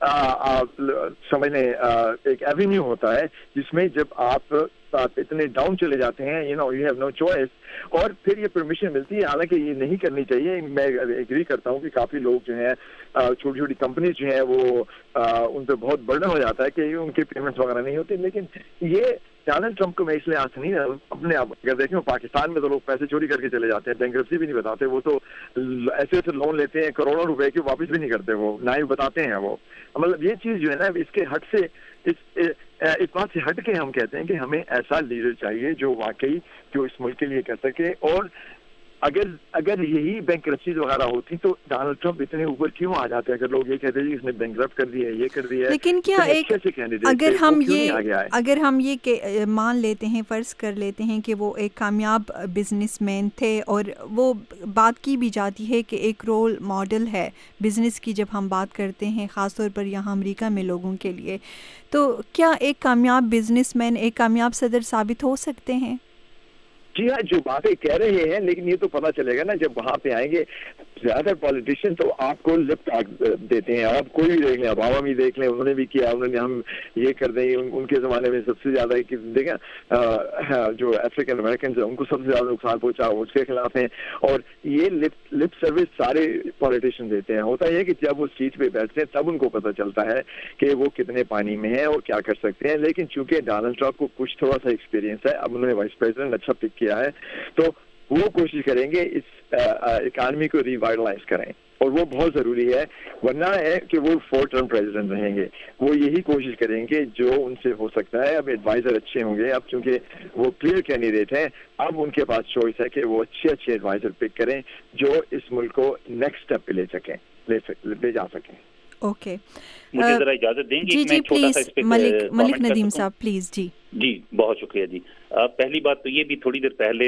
سمجھ لیں ایک ایوینیو ہوتا ہے جس میں جب آپ اتنے ڈاؤن چلے جاتے ہیں, you know you have no choice, اور پھر یہ پرمیشن ملتی ہے. حالانکہ یہ نہیں کرنی چاہیے, میں ایگری کرتا ہوں کہ کافی لوگ جو ہیں چھوٹی چھوٹی کمپنیز جو ہیں وہ ان پہ بہت برڈن ہو جاتا ہے کہ ان کی پیمنٹس وغیرہ نہیں ہوتی, لیکن یہ ڈونلڈ ٹرمپ کو میں اس لیے آس نہیں ہے اپنے آپ. اگر دیکھیں پاکستان میں تو لوگ پیسے چوری کر کے چلے جاتے ہیں, بینکرپسی بھی نہیں بتاتے, وہ تو ایسے ایسے لون لیتے ہیں کروڑوں روپے کے, واپس بھی نہیں کرتے, وہ نہ ہی بتاتے ہیں. وہ مطلب یہ چیز جو ہے نا اس کے ہٹ سے, اس اس بات سے ہٹ کے ہم کہتے ہیں کہ ہمیں ایسا لیڈر چاہیے جو واقعی جو اس ملک کے لیے کر سکے. اور اگر اگر یہی بینکرپسی وغیرہ ہوتی تو ڈونلڈ ٹرمپ اتنے اوپر کیوں آ جاتے؟ اگر لوگ یہ کہتے ہیں اس نے بینکرپٹ کر دیا ہے, یہ کر دیا ہے, لیکن کیا ایک اگر ہم یہ اگر ہم یہ کہ مان لیتے ہیں, فرض کر لیتے ہیں کہ وہ ایک کامیاب بزنس مین تھے, اور وہ بات کی بھی جاتی ہے کہ ایک رول ماڈل ہے بزنس کی جب ہم بات کرتے ہیں, خاص طور پر یہاں امریکہ میں لوگوں کے لیے, تو کیا ایک کامیاب بزنس مین ایک کامیاب صدر ثابت ہو سکتے ہیں؟ جی ہاں, جو باتیں کہہ رہے ہیں, لیکن یہ تو پتہ چلے گا نا جب وہاں پہ آئیں گے. زیادہ پالیٹیشین تو آپ کو لفٹ دیتے ہیں, آپ کوئی بھی دیکھ لیں, اوباما بھی دیکھ لیں, انہوں نے بھی کیا, انہوں نے ہم یہ کر دیں. ان کے زمانے میں سب سے زیادہ دیکھیں جو افریقن امریکنز ہیں ان کو سب سے زیادہ نقصان پہنچا, اس کے خلاف ہیں. اور یہ لپ لپ سروس سارے پالیٹیشین دیتے ہیں. ہوتا یہ کہ جب وہ سیٹ پہ بیٹھتے ہیں تب ان کو پتہ چلتا ہے کہ وہ کتنے پانی میں ہیں اور کیا کر سکتے ہیں. لیکن چونکہ ڈونلڈ ٹرمپ کو کچھ تھوڑا سا ایکسپیرینس ہے, اب انہوں نے وائس پریزیڈنٹ اچھا پک کیا ہے, تو وہ کوشش کریں گے اس اکانومی کو ریوائٹلائز کریں, اور وہ بہت ضروری ہے. ورنہ ہے کہ وہ فور ٹرم پریزیڈنٹ رہیں گے, وہ یہی کوشش کریں گے جو ان سے ہو سکتا ہے. اب ایڈوائزر اچھے ہوں گے, اب چونکہ وہ کلیئر کینڈیڈیٹ ہیں, اب ان کے پاس چوائس ہے کہ وہ اچھے اچھے ایڈوائزر پک کریں جو اس ملک کو نیکسٹ اسٹیپ پہ لے سکیں, لے لے جا سکیں. اوکے, مجھے ذرا اجازت دیں گے؟ جی جی پلیز ملک ملک ندیم صاحب پلیز. جی جی بہت شکریہ. جی پہلی بات تو یہ بھی تھوڑی دیر پہلے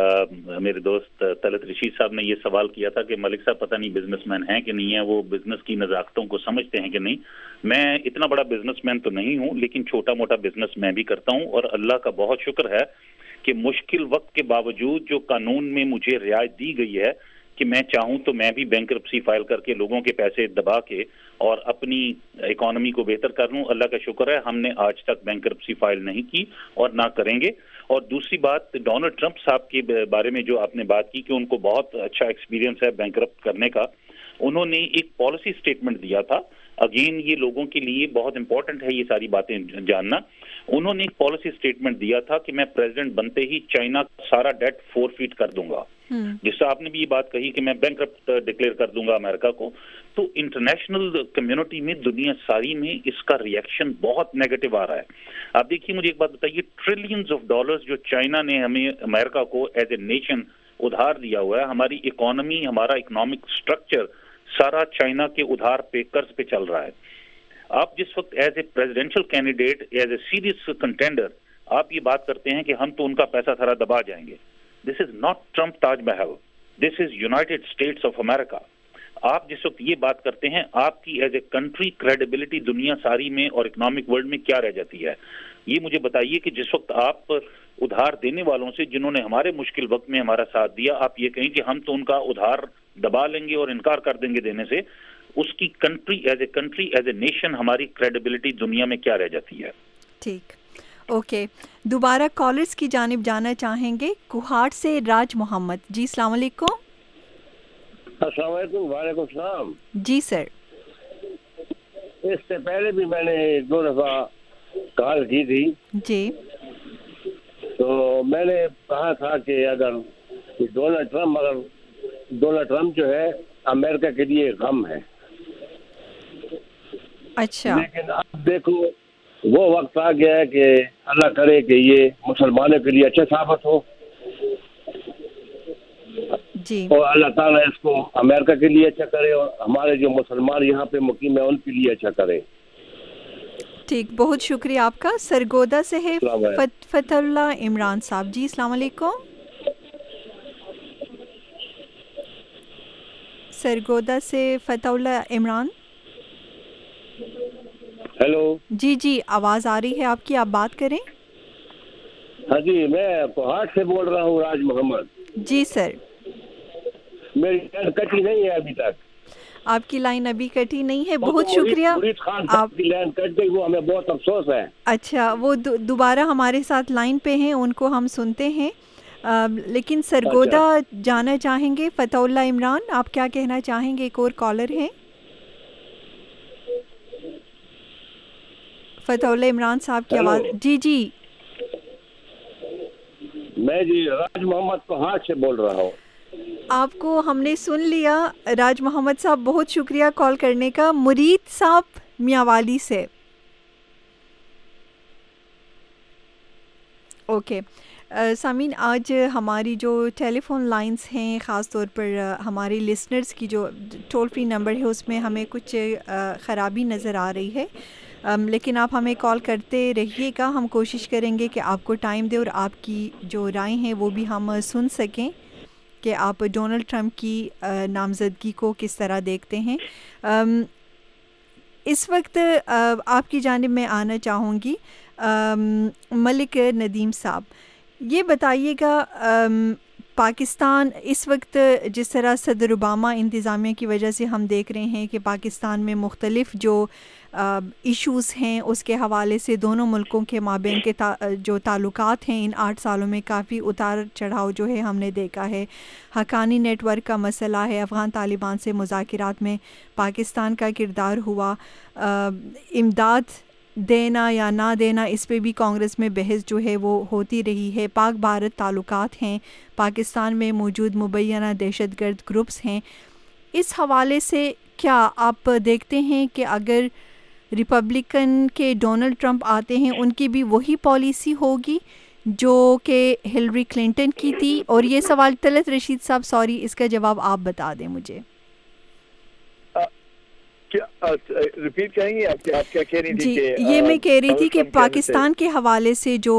میرے دوست طلعت رشید صاحب نے یہ سوال کیا تھا کہ ملک صاحب پتہ نہیں بزنس مین ہیں کہ نہیں ہیں, وہ بزنس کی نزاکتوں کو سمجھتے ہیں کہ نہیں. میں اتنا بڑا بزنس مین تو نہیں ہوں, لیکن چھوٹا موٹا بزنس میں بھی کرتا ہوں, اور اللہ کا بہت شکر ہے کہ مشکل وقت کے باوجود جو قانون میں مجھے رعایت دی گئی ہے کہ میں چاہوں تو میں بھی بینکرپسی فائل کر کے لوگوں کے پیسے دبا کے اور اپنی اکانومی کو بہتر کر لوں. اللہ کا شکر ہے ہم نے آج تک بینکرپسی فائل نہیں کی اور نہ کریں گے. اور دوسری بات, ڈونلڈ ٹرمپ صاحب کے بارے میں جو آپ نے بات کی کہ ان کو بہت اچھا ایکسپیرینس ہے بینکرپٹ کرنے کا, انہوں نے ایک پالیسی سٹیٹمنٹ دیا تھا. اگین یہ لوگوں کے لیے بہت امپورٹنٹ ہے یہ ساری باتیں جاننا. انہوں نے ایک پالیسی سٹیٹمنٹ دیا تھا کہ میں پریزیڈنٹ بنتے ہی چائنا کا سارا ڈیٹ فور فیٹ کر دوں گا, جس سے آپ نے بھی یہ بات کہی کہ میں بینکرپٹ ڈکلیئر کر دوں گا امریکہ کو. تو انٹرنیشنل کمیونٹی میں, دنیا ساری میں اس کا ریئیکشن بہت نیگیٹو آ رہا ہے. آپ دیکھیے, مجھے ایک بات بتائیے, ٹریلینز آف ڈالرز جو چائنا نے ہمیں امریکہ کو ایز اے نیشن ادھار دیا ہوا ہے, ہماری اکانومی, ہمارا اکنامک اسٹرکچر سارا چائنا کے ادھار پہ, قرض پہ چل رہا ہے. آپ جس وقت as a presidential candidate, as a serious contender آپ یہ بات کرتے ہیں کہ ہم تو ان کا پیسہ سارا دبا جائیں گے. دس is not Trump Taj Mahal, this is United States of America. آپ جس وقت یہ بات کرتے ہیں, آپ کی ایز اے کنٹری کریڈیبلٹی دنیا ساری میں اور اکنامک ورلڈ میں کیا رہ جاتی ہے؟ یہ مجھے بتائیے کہ جس وقت آپ ادھار دینے والوں سے, جنہوں نے ہمارے مشکل وقت میں ہمارا ساتھ دیا, آپ یہ کہیں کہ ہم تو ان کا ادھار دبا لیں گے اور انکار کر دیں گے دینے سے, اس کی country as a country, as a nation, ہماری کریڈیبلٹی دنیا میں کیا رہ جاتی ہے؟ ٹھیک, اوکے. دوبارہ کالرز کی جانب جانا چاہیں گے. کوہاٹ سے راج محمد. جی السلام علیکم. السلام علیکم. وعلیکم السلام. جی سر. اس سے پہلے بھی میں نے دو دفعہ کال کی تھی. جی. تو میں نے کہا تھا کہ اگر ڈونلڈ ٹرمپ اگر ڈونلڈ ٹرمپ جو ہے امریکہ کے لیے غم ہے. اچھا. لیکن اب دیکھو وہ وقت آ گیا ہے کہ اللہ کرے کہ یہ مسلمانوں کے لیے اچھا ثابت ہو. جی اور اللہ تعالیٰ اس کو امریکہ کے لیے اچھا کرے اور ہمارے جو مسلمان یہاں پہ مقیم ہیں ان کے لیے اچھا کرے. ٹھیک, بہت شکریہ آپ کا. سرگودا سے ہے فتح اللہ عمران صاحب. جی السلام علیکم. سرگودا سے فتح اللہ عمران. ہیلو. جی جی آواز آ رہی ہے آپ کی, آپ بات کریں. ہاں جی, میں کوہاٹ سے بول رہا ہوں, راج محمد. جی سر. میری لائن کٹی نہیں ہے ابھی تک. آپ کی لائن ابھی کٹی نہیں ہے, بہت شکریہ. آپ کی لائن کٹ گئی, وہ ہمیں بہت افسوس ہے. اچھا, وہ دوبارہ ہمارے ساتھ لائن پہ ہیں, ان کو ہم سنتے ہیں. لیکن سرگودا جانا چاہیں گے. فتح اللہ عمران, آپ کیا کہنا چاہیں گے؟ ایک اور کالر ہیں فتح اللہ عمران صاحب کی آواز. جی جی میں جی راج محمد کوہاٹ سے بول رہا ہوں. آپ کو ہم نے سن لیا راج محمد صاحب, بہت شکریہ کال کرنے کا. مرید صاحب میاوالی سے. اوکے سامعین, آج ہماری جو ٹیلی فون لائنز ہیں, خاص طور پر ہمارے لسنرز کی جو ٹول فری نمبر ہے, اس میں ہمیں کچھ خرابی نظر آ رہی ہے, لیکن آپ ہمیں کال کرتے رہیے گا. ہم کوشش کریں گے کہ آپ کو ٹائم دیں اور آپ کی جو رائے ہیں وہ بھی ہم سن سکیں کہ آپ ڈونلڈ ٹرمپ کی نامزدگی کو کس طرح دیکھتے ہیں. اس وقت آپ کی جانب میں آنا چاہوں گی ملک ندیم صاحب, یہ بتائیے گا پاکستان اس وقت جس طرح صدر اوباما انتظامیہ کی وجہ سے ہم دیکھ رہے ہیں کہ پاکستان میں مختلف جو ایشوز ہیں اس کے حوالے سے دونوں ملکوں کے مابین کے تا جو تعلقات ہیں ان آٹھ سالوں میں کافی اتار چڑھاؤ جو ہے ہم نے دیکھا ہے. حقانی نیٹ ورک کا مسئلہ ہے, افغان طالبان سے مذاکرات میں پاکستان کا کردار ہوا, امداد دینا یا نہ دینا اس پہ بھی کانگریس میں بحث جو ہے وہ ہوتی رہی ہے. پاک بھارت تعلقات ہیں, پاکستان میں موجود مبینہ دہشت گرد گروپس ہیں. اس حوالے سے کیا آپ دیکھتے ہیں کہ اگر ریپبلکن کے ڈونلڈ ٹرمپ آتے ہیں ان کی بھی وہی پالیسی ہوگی جو کہ ہلری کلنٹن کی تھی؟ اور یہ سوال طلعت رشید صاحب, سوری اس کا جواب آپ بتا دیں مجھے. ریپیٹ کریں گے آپ آپ کیا کہہ رہی تھی؟ جی یہ میں کہہ رہی تھی کہ پاکستان کے حوالے سے جو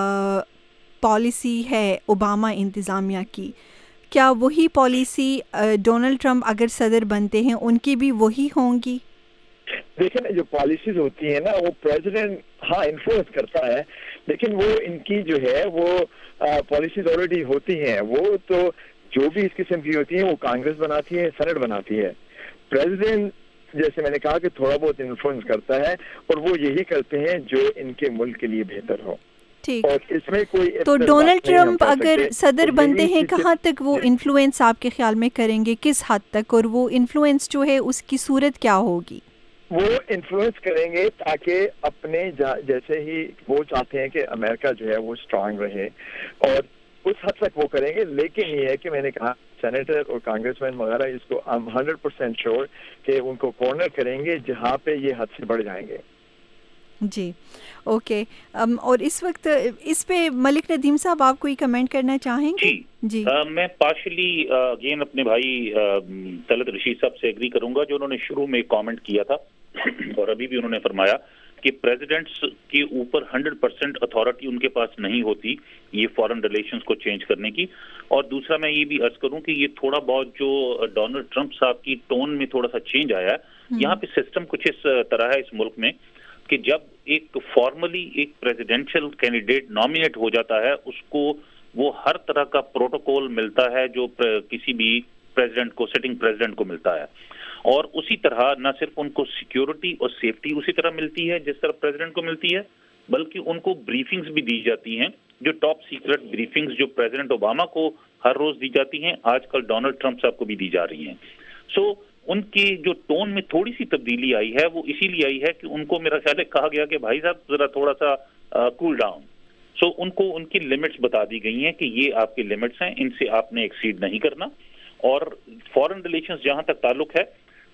پالیسی ہے اوباما انتظامیہ کی, کیا وہی پالیسی ڈونلڈ ٹرمپ اگر صدر بنتے ہیں ان کی بھی وہی ہوں گی؟ دیکھیں نا, جو پالیسیز ہوتی ہیں نا وہ پریزیڈنٹ ہاں انفلوئنس کرتا ہے, لیکن وہ ان کی جو ہے وہ پالیسیز آلریڈی ہوتی ہیں. وہ تو جو بھی اس قسم کی ہوتی ہیں وہ کانگریس بناتی ہے, سینٹ بناتی ہے. پریزیڈنٹ جیسے میں نے کہا کہ تھوڑا بہت انفلوئنس کرتا ہے, اور وہ یہی کرتے ہیں جو ان کے ملک کے لیے بہتر ہو. ٹھیک, اور اس میں کوئی تو ڈونلڈ ٹرمپ اگر صدر بنتے ہیں کہاں تک وہ انفلوئنس آپ کے خیال میں کریں گے, کس حد تک, اور وہ انفلوئنس جو ہے اس کی صورت کیا ہوگی؟ وہ انفلوئنس کریں گے تاکہ اپنے جیسے ہی وہ چاہتے ہیں کہ امریکہ جو ہے وہ اسٹرانگ رہے, اور اس حد تک وہ کریں گے. لیکن یہ ہے کہ میں نے کہا سینیٹر اور کانگریس مین وغیرہ اس کو ہم ہنڈریڈ پرسینٹ شیور کہ ان کو کارنر کریں گے جہاں پہ یہ حد سے بڑھ جائیں گے. جی اوکے, اور اس وقت اس پہ ملک ندیم صاحب آپ کوئی کمنٹ کرنا چاہیں گے؟ جی میں پارشلی اگین اپنے بھائی طلعت رشید صاحب سے ایگری کروں گا جو انہوں نے شروع میں کامنٹ کیا تھا, اور ابھی بھی انہوں نے فرمایا کہ پریزیڈنٹس کے اوپر ہنڈریڈ پرسینٹ اتھارٹی ان کے پاس نہیں ہوتی یہ فارن ریلیشنز کو چینج کرنے کی. اور دوسرا میں یہ بھی عرض کروں کہ یہ تھوڑا بہت جو ڈونلڈ ٹرمپ صاحب کی ٹون میں تھوڑا سا چینج آیا ہے. یہاں پہ سسٹم کچھ اس طرح ہے اس ملک میں کہ جب ایک فارملی ایک پریزیڈینشیل کینڈیڈیٹ نامینیٹ ہو جاتا ہے اس کو وہ ہر طرح کا پروٹوکول ملتا ہے جو کسی بھی پریزیڈنٹ کو, سٹنگ پریزیڈنٹ کو ملتا ہے, اور اسی طرح نہ صرف ان کو سیکیورٹی اور سیفٹی اسی طرح ملتی ہے جس طرح پریزیڈنٹ کو ملتی ہے, بلکہ ان کو بریفنگز بھی دی جاتی ہیں جو ٹاپ سیکرٹ بریفنگز جو پریزیڈنٹ اوباما کو ہر روز دی جاتی ہیں, آج کل ڈونلڈ ٹرمپ صاحب کو بھی دی جا رہی ہیں. سو ان کی جو ٹون میں تھوڑی سی تبدیلی آئی ہے وہ اسی لیے آئی ہے کہ ان کو میرا خیال ہے کہا گیا کہ بھائی صاحب ذرا تھوڑا سا کول ڈاؤن. سو ان کو ان کی لمٹس بتا دی گئی ہیں کہ یہ آپ کی لمٹس ہیں, ان سے آپ نے ایکسیڈ نہیں کرنا. اور فارن ریلیشنز جہاں تک تعلق ہے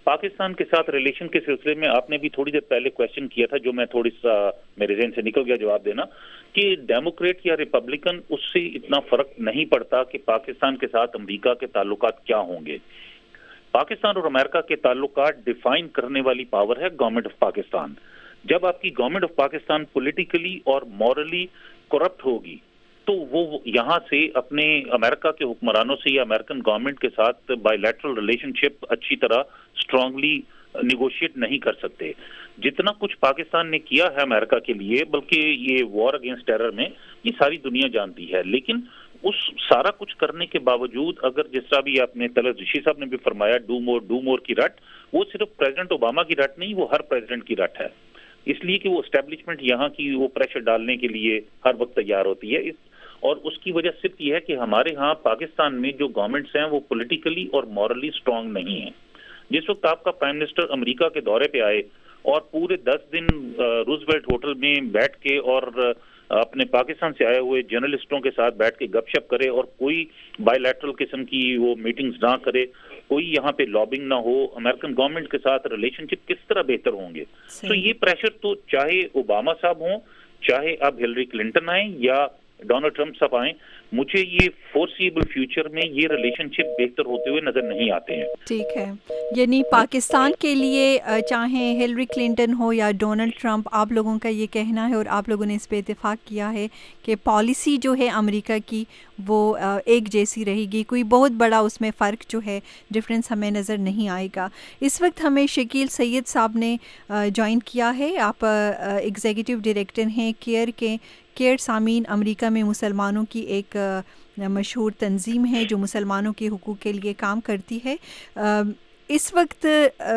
پاکستان کے ساتھ ریلیشن کے سلسلے میں آپ نے بھی تھوڑی دیر پہلے کویشچن کیا تھا جو میں تھوڑی سا میرے ذہن سے نکل گیا جواب دینا کہ ڈیموکریٹ یا ریپبلکن اس سے اتنا فرق نہیں پڑتا کہ پاکستان کے ساتھ امریکہ کے تعلقات کیا ہوں گے. پاکستان اور امریکہ کے تعلقات ڈیفائن کرنے والی پاور ہے گورنمنٹ آف پاکستان. جب آپ کی گورنمنٹ آف پاکستان پولیٹیکلی اور مورلی کرپٹ ہوگی تو وہ یہاں سے اپنے امریکہ کے حکمرانوں سے یا امریکن گورنمنٹ کے ساتھ بائی لیٹرل ریلیشن شپ اچھی طرح اسٹرانگلی نیگوشیٹ نہیں کر سکتے. جتنا کچھ پاکستان نے کیا ہے امریکہ کے لیے, بلکہ یہ وار اگینسٹ ٹیرر میں, یہ ساری دنیا جانتی ہے. لیکن اس سارا کچھ کرنے کے باوجود اگر جس طرح بھی آپ نے طلعت رشید صاحب نے بھی فرمایا ڈو مور ڈو مور کی رٹ, وہ صرف پریزیڈنٹ اوباما کی رٹ نہیں, وہ ہر پریزیڈنٹ کی رٹ ہے. اس لیے کہ وہ اسٹیبلشمنٹ یہاں کی وہ پریشر ڈالنے کے لیے ہر وقت تیار ہوتی ہے. اور اس کی وجہ صرف یہ ہے کہ ہمارے ہاں پاکستان میں جو گورنمنٹس ہیں وہ پولیٹیکلی اور مورلی اسٹرانگ نہیں ہیں. جس وقت آپ کا پرائم منسٹر امریکہ کے دورے پہ آئے اور پورے دس دن روزویلٹ ہوٹل میں بیٹھ کے اور اپنے پاکستان سے آئے ہوئے جرنلسٹوں کے ساتھ بیٹھ کے گپ شپ کرے اور کوئی بائی لیٹرل قسم کی وہ میٹنگز نہ کرے, کوئی یہاں پہ لابنگ نہ ہو, امریکن گورنمنٹ کے ساتھ ریلیشن شپ کس طرح بہتر ہوں گے؟ تو یہ پریشر تو چاہے اوباما صاحب ہوں, چاہے اب ہلری کلنٹن آئیں یا ڈونلڈ ٹرمپ صاحب آئیں, مجھے یہ فورسیبل فیوچر میں یہ ریلیشن شپ بہتر ہوتے ہوئے نظر نہیں آتے ہیں. ٹھیک ہے, یعنی پاکستان کے لیے چاہے ہلری کلنٹن ہو یا ڈونلڈ ٹرمپ, آپ لوگوں کا یہ کہنا ہے اور آپ لوگوں نے اس پہ اتفاق کیا ہے کہ پالیسی جو ہے امریکہ کی وہ ایک جیسی رہے گی, کوئی بہت بڑا اس میں فرق جو ہے ڈفرینس ہمیں نظر نہیں آئے گا. اس وقت ہمیں شکیل سید صاحب نے جوائن کیا ہے, آپ ایگزیکٹو ڈائریکٹر ہیں کیئر کے. کیئر سامعین امریکہ میں مسلمانوں کی ایک مشہور تنظیم ہے جو مسلمانوں کے حقوق کے لیے کام کرتی ہے. اس وقت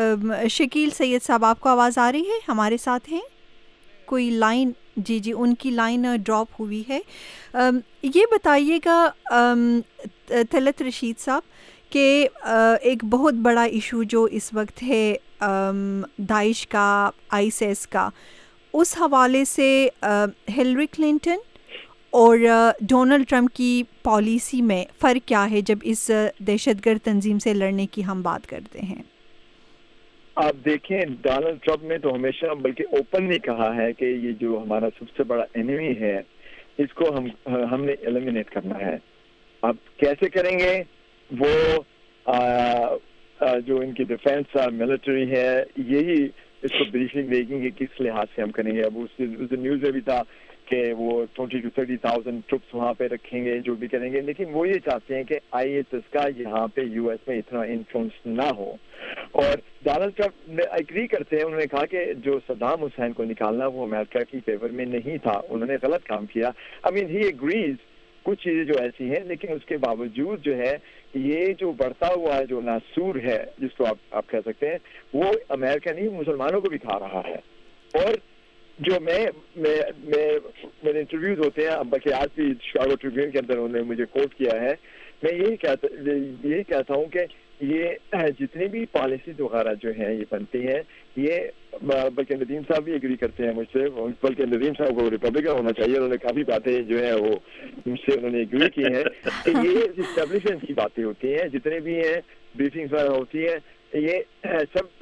شکیل سید صاحب آپ کو آواز آ رہی ہے؟ ہمارے ساتھ ہیں کوئی لائن؟ جی جی ان کی لائن ڈراپ ہوئی ہے. یہ بتائیے گا طلعت رشید صاحب کہ ایک بہت بڑا ایشو جو اس وقت ہے داعش کا, آئیس ایس کا, اس حوالے سے ہلری کلنٹن اور ڈونلڈ ٹرمپ کی پالیسی میں فرق کیا ہے جب اس دہشت گرد تنظیم سے لڑنے کی ہم بات کرتے ہیں؟ آپ دیکھیں ڈونلڈ ٹرمپ نے تو ہمیشہ بلکہ اوپنلی کہا ہے کہ یہ جو ہمارا سب سے بڑا اینیمی ہے اس کو ہم ہم نے ایلیمینیٹ کرنا ہے. اب کیسے کریں گے وہ آ, آ, جو ان کی ڈیفینس ملٹری ہے یہی اس کو بریفنگ دے گی کہ کس لحاظ سے ہم کریں گے. اب اس نیوز میں بھی تھا کہ وہ twenty two thirty thousand troops وہاں پہ رکھیں گے جو بھی کریں گے, لیکن وہ یہ چاہتے ہیں کہ آئی ایس ایس کا یہاں پہ یو ایس میں اتنا انفلوئنس نہ ہو. اور ڈونلڈ ٹرمپ نے ایگری کرتے ہیں, انہوں نے کہا کہ جو صدام حسین کو نکالنا وہ امریکہ کی فیور میں نہیں تھا, انہوں نے غلط کام کیا. آئی مین ہی ایگریز کچھ چیزیں جو ایسی ہیں, لیکن اس کے باوجود جو ہے یہ جو بڑھتا ہوا جو ناسور ہے جس کو آپ آپ کہہ سکتے ہیں وہ امریکہ نہیں مسلمانوں کو بھی کھا رہا ہے. اور جو میں میرے انٹرویوز ہوتے ہیں, بلکہ آج بھی شکاگو ٹریبیون کے اندر انہوں نے مجھے کوٹ کیا ہے, میں یہی کہتا یہی کہتا ہوں کہ یہ جتنی بھی پالیسیز وغیرہ جو ہیں یہ بنتی ہیں, یہ بلکہ ندیم صاحب بھی ایگری کرتے ہیں مجھ سے, بلکہ ندیم صاحب کو ریپبلکن ہونا چاہیے, انہوں نے کافی باتیں جو ہیں وہ مجھ سے انہوں نے ایگری کی ہیں کہ یہ اسٹیبلشمنٹ کی باتیں ہوتی ہیں, جتنے بھی ہیں بریفنگز وغیرہ ہوتی ہیں, یہ سب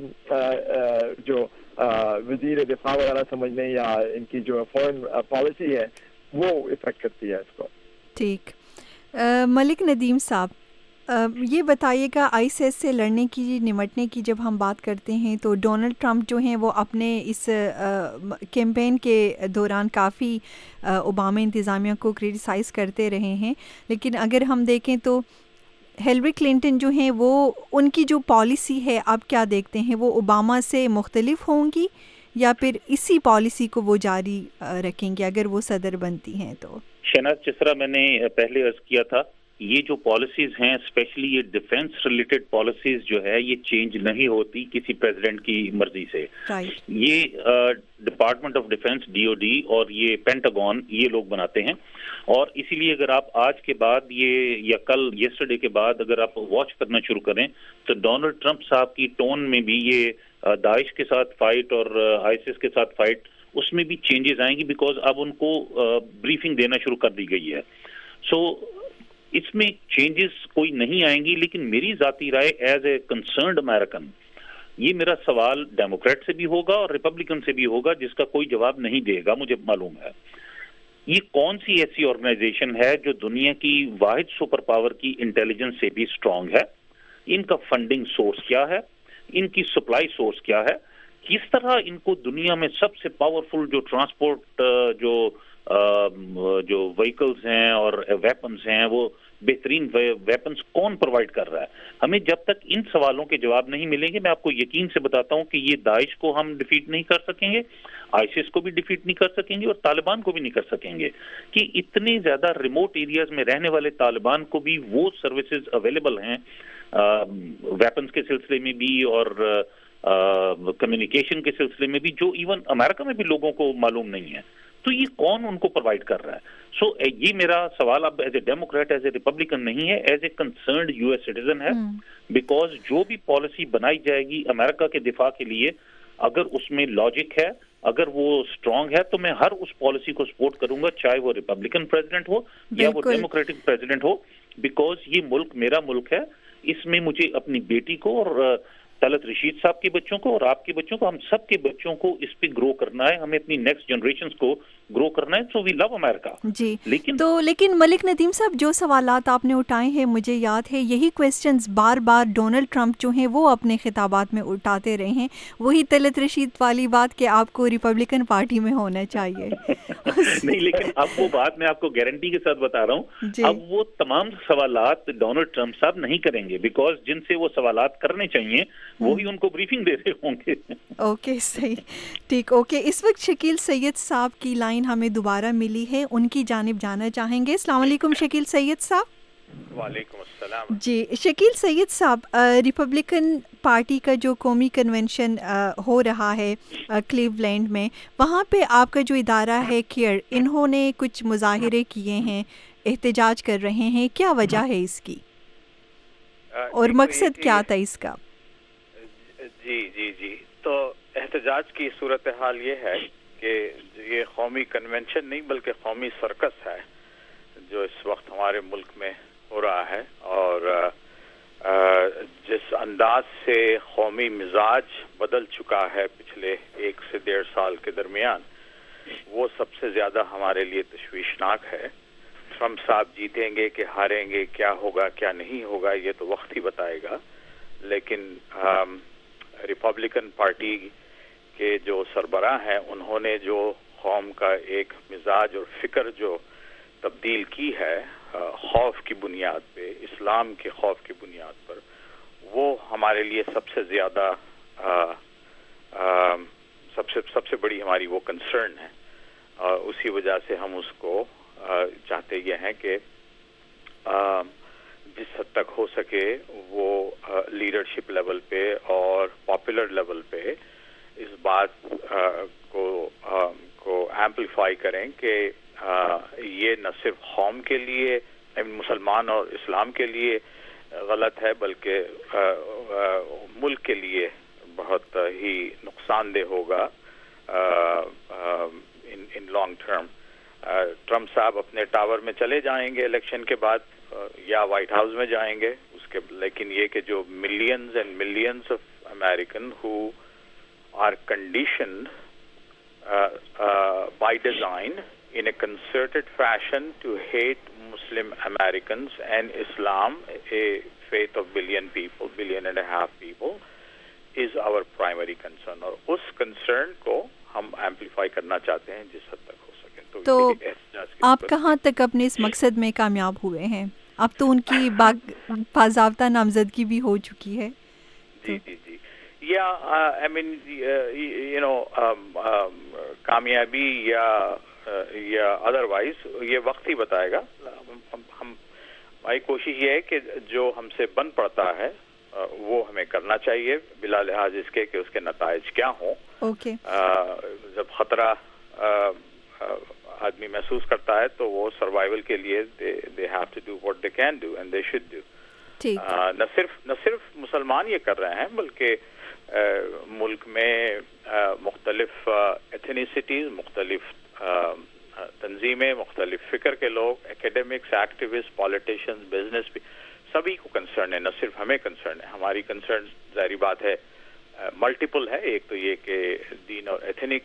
جو وزیر دفاع وغیرہ سمجھ لیں یا ان کی جو فورن پالیسی ہے وہ افیکٹ کرتی ہے اس کو. ٹھیک, ملک ندیم صاحب یہ بتائیے گا آئیس ایس سے لڑنے کی نمٹنے کی جب ہم بات کرتے ہیں تو ڈونلڈ ٹرمپ جو ہیں وہ اپنے اس کیمپین کے دوران کافی اوباما انتظامیہ کو کرٹیسائز کرتے رہے ہیں, لیکن اگر ہم دیکھیں تو ہلری کلنٹن جو ہیں وہ ان کی جو پالیسی ہے آپ کیا دیکھتے ہیں, وہ اوباما سے مختلف ہوں گی یا پھر اسی پالیسی کو وہ جاری رکھیں گے اگر وہ صدر بنتی ہیں تو؟ شہناز, جس طرح میں نے پہلے عرض کیا تھا, یہ جو پالیسیز ہیں اسپیشلی یہ ڈیفینس ریلیٹڈ پالیسیز جو ہے یہ چینج نہیں ہوتی کسی پریزیڈنٹ کی مرضی سے. right. یہ Department of Defense D O D اور یہ پینٹاگون یہ لوگ بناتے ہیں, اور اسی لیے اگر آپ آج کے بعد یہ یا کل یسٹرڈے کے بعد اگر آپ واچ کرنا شروع کریں تو ڈونلڈ ٹرمپ صاحب کی ٹون میں بھی یہ داعش کے ساتھ فائٹ اور آئیس ایس کے ساتھ فائٹ اس میں بھی چینجز آئیں گی, بیکاز اب ان کو بریفنگ دینا شروع کر دی گئی ہے. سو اس میں چینجز کوئی نہیں آئیں گی, لیکن میری ذاتی رائے ایز اے کنسرنڈ امریکن یہ میرا سوال ڈیموکریٹ سے بھی ہوگا اور ریپبلکن سے بھی ہوگا جس کا کوئی جواب نہیں دے گا، مجھے معلوم ہے. یہ کون سی ایسی آرگنائزیشن ہے جو دنیا کی واحد سپر پاور کی انٹیلیجنس سے بھی اسٹرانگ ہے؟ ان کا فنڈنگ سورس کیا ہے؟ ان کی سپلائی سورس کیا ہے؟ کس طرح ان کو دنیا میں سب سے پاورفل جو ٹرانسپورٹ جو جو وہیکلز ہیں اور ویپنز ہیں وہ بہترین ویپنز کون پرووائڈ کر رہا ہے؟ ہمیں جب تک ان سوالوں کے جواب نہیں ملیں گے، میں آپ کو یقین سے بتاتا ہوں کہ یہ داعش کو ہم ڈیفیٹ نہیں کر سکیں گے، آئیسس کو بھی ڈیفیٹ نہیں کر سکیں گے اور طالبان کو بھی نہیں کر سکیں گے. کہ اتنے زیادہ ریموٹ ایریاز میں رہنے والے طالبان کو بھی وہ سروسز اویلیبل ہیں ویپنز کے سلسلے میں بھی اور کمیونیکیشن کے سلسلے میں بھی، جو ایون امریکہ میں بھی لوگوں کو معلوم نہیں ہے. تو یہ کون ان کو پرووائڈ کر رہا ہے؟ سو so, یہ میرا سوال اب as a Democrat as a Republican نہیں ہے، as a concerned U S citizen ہے. بیکاز جو بھی پالیسی بنائی جائے گی امریکہ کے دفاع کے لیے، اگر اس میں لاجک ہے، اگر وہ اسٹرانگ ہے، تو میں ہر اس پالیسی کو سپورٹ کروں گا، چاہے وہ ریپبلکن پریزیڈنٹ ہو یا وہ ڈیموکریٹک پریزیڈنٹ ہو. بیکاز یہ ملک میرا ملک ہے، اس میں مجھے اپنی بیٹی کو اور طلعت رشید صاحب کے بچوں کو اور آپ کے بچوں کو، ہم سب کے بچوں کو اس پہ گرو کرنا ہے، ہمیں اپنی نیکسٹ جنریشنز کو گرو کرنا ہے. سو وی لو امریکہ. جی لیکن تو لیکن ملک ندیم صاحب، جو سوالات آپ نے اٹھائے ہیں مجھے یاد ہے یہی کویسچنز بار بار ڈونلڈ ٹرمپ جو ہیں وہ اپنے خطابات میں اٹھاتے رہے ہیں. وہی طلعت رشید والی بات کہ آپ کو ریپبلکن پارٹی میں ہونا چاہیے. نہیں، لیکن اب وہ بات میں آپ کو گارنٹی کے ساتھ بتا رہا ہوں، اب وہ تمام سوالات ڈونلڈ ٹرمپ صاحب نہیں کریں گے، بیکاز جن سے وہ سوالات کرنے چاہیے وہی ان کو بریفنگ دے رہے ہوں گے. اوکے صحیح، ٹھیک. اوکے، اس وقت شکیل سید صاحب کی لائن ہمیں دوبارہ ملی ہے، ان کی جانب جانا چاہیں گے. السلام علیکم شکیل سید صاحب. وعلیکم السلام. جی شکیل سید صاحب، ریپبلکن پارٹی کا جو قومی کنونشن ہو رہا ہے کلیو لینڈ میں، وہاں پہ آپ کا جو ادارہ ہے کیئر، انہوں نے کچھ مظاہرے کیے ہیں، احتجاج کر رہے ہیں. کیا وجہ ہے اس کی اور مقصد کیا تھا اس کا؟ جی جی جی تو احتجاج کی صورتحال یہ ہے کہ یہ قومی کنونشن نہیں بلکہ قومی سرکس ہے جو اس وقت ہمارے ملک میں ہو رہا ہے، اور جس انداز سے قومی مزاج بدل چکا ہے پچھلے ایک سے ڈیڑھ سال کے درمیان، وہ سب سے زیادہ ہمارے لیے تشویشناک ہے. ٹرمپ صاحب جیتیں گے کہ ہاریں گے، کیا ہوگا کیا نہیں ہوگا یہ تو وقت ہی بتائے گا. لیکن ریپبلکن پارٹی کے جو سربراہ ہیں انہوں نے جو قوم کا ایک مزاج اور فکر جو تبدیل کی ہے خوف کی بنیاد پہ، اسلام کے خوف کی بنیاد پر، وہ ہمارے لیے سب سے زیادہ آ, آ, سب سے سب سے بڑی ہماری وہ کنسرن ہے. اور اسی وجہ سے ہم اس کو آ, چاہتے یہ ہیں کہ آ, جس حد تک ہو سکے وہ لیڈرشپ لیول پہ اور پاپولر لیول پہ اس بات آ, کو آ, کو ایمپلیفائی کریں کہ آ, یہ نہ صرف قوم کے لیے، مسلمان اور اسلام کے لیے غلط ہے، بلکہ آ, آ, ملک کے لیے بہت ہی نقصان دہ ہوگا ان لانگ ٹرم. ٹرمپ صاحب اپنے ٹاور میں چلے جائیں گے الیکشن کے بعد یا وائٹ ہاؤس میں جائیں گے اس کے، لیکن یہ کہ جو millions and millions of American who are conditioned by design in a concerted fashion to hate Muslim Americans and Islam, a faith of billion people, billion and a half people, is our primary concern. اور اس concern کو ہم amplify کرنا چاہتے ہیں جس حد تک ہو سکے. تو آپ کہاں تک اپنے اس مقصد میں کامیاب ہوئے ہیں؟ اب تو ان کی باضابطہ نامزدگی بھی ہو چکی ہے. جی جی جی یا I mean you know کامیابی یا یا ادروائز یہ وقت ہی بتائے گا. ہم ہماری کوشش یہ ہے کہ جو ہم سے بن پڑتا ہے وہ ہمیں کرنا چاہیے بلا لحاظ اس کے کہ اس کے نتائج کیا ہوں. اوکے جب خطرہ آدمی محسوس کرتا ہے تو وہ سروائیول کے لیے they have to do what they can do and they should do. نہ صرف نہ صرف مسلمان یہ کر رہے ہیں بلکہ ملک میں مختلف ایتھنیسٹیز، مختلف تنظیمیں، مختلف فکر کے لوگ، ایکیڈیمکس، ایکٹیوسٹ، پالیٹیشنز، بزنس بھی، سبھی کو کنسرن ہے، نہ صرف ہمیں کنسرن ہے. ہماری کنسرن ظاہری بات ہے ملٹیپل ہے. ایک تو یہ کہ دین اور ایتھنک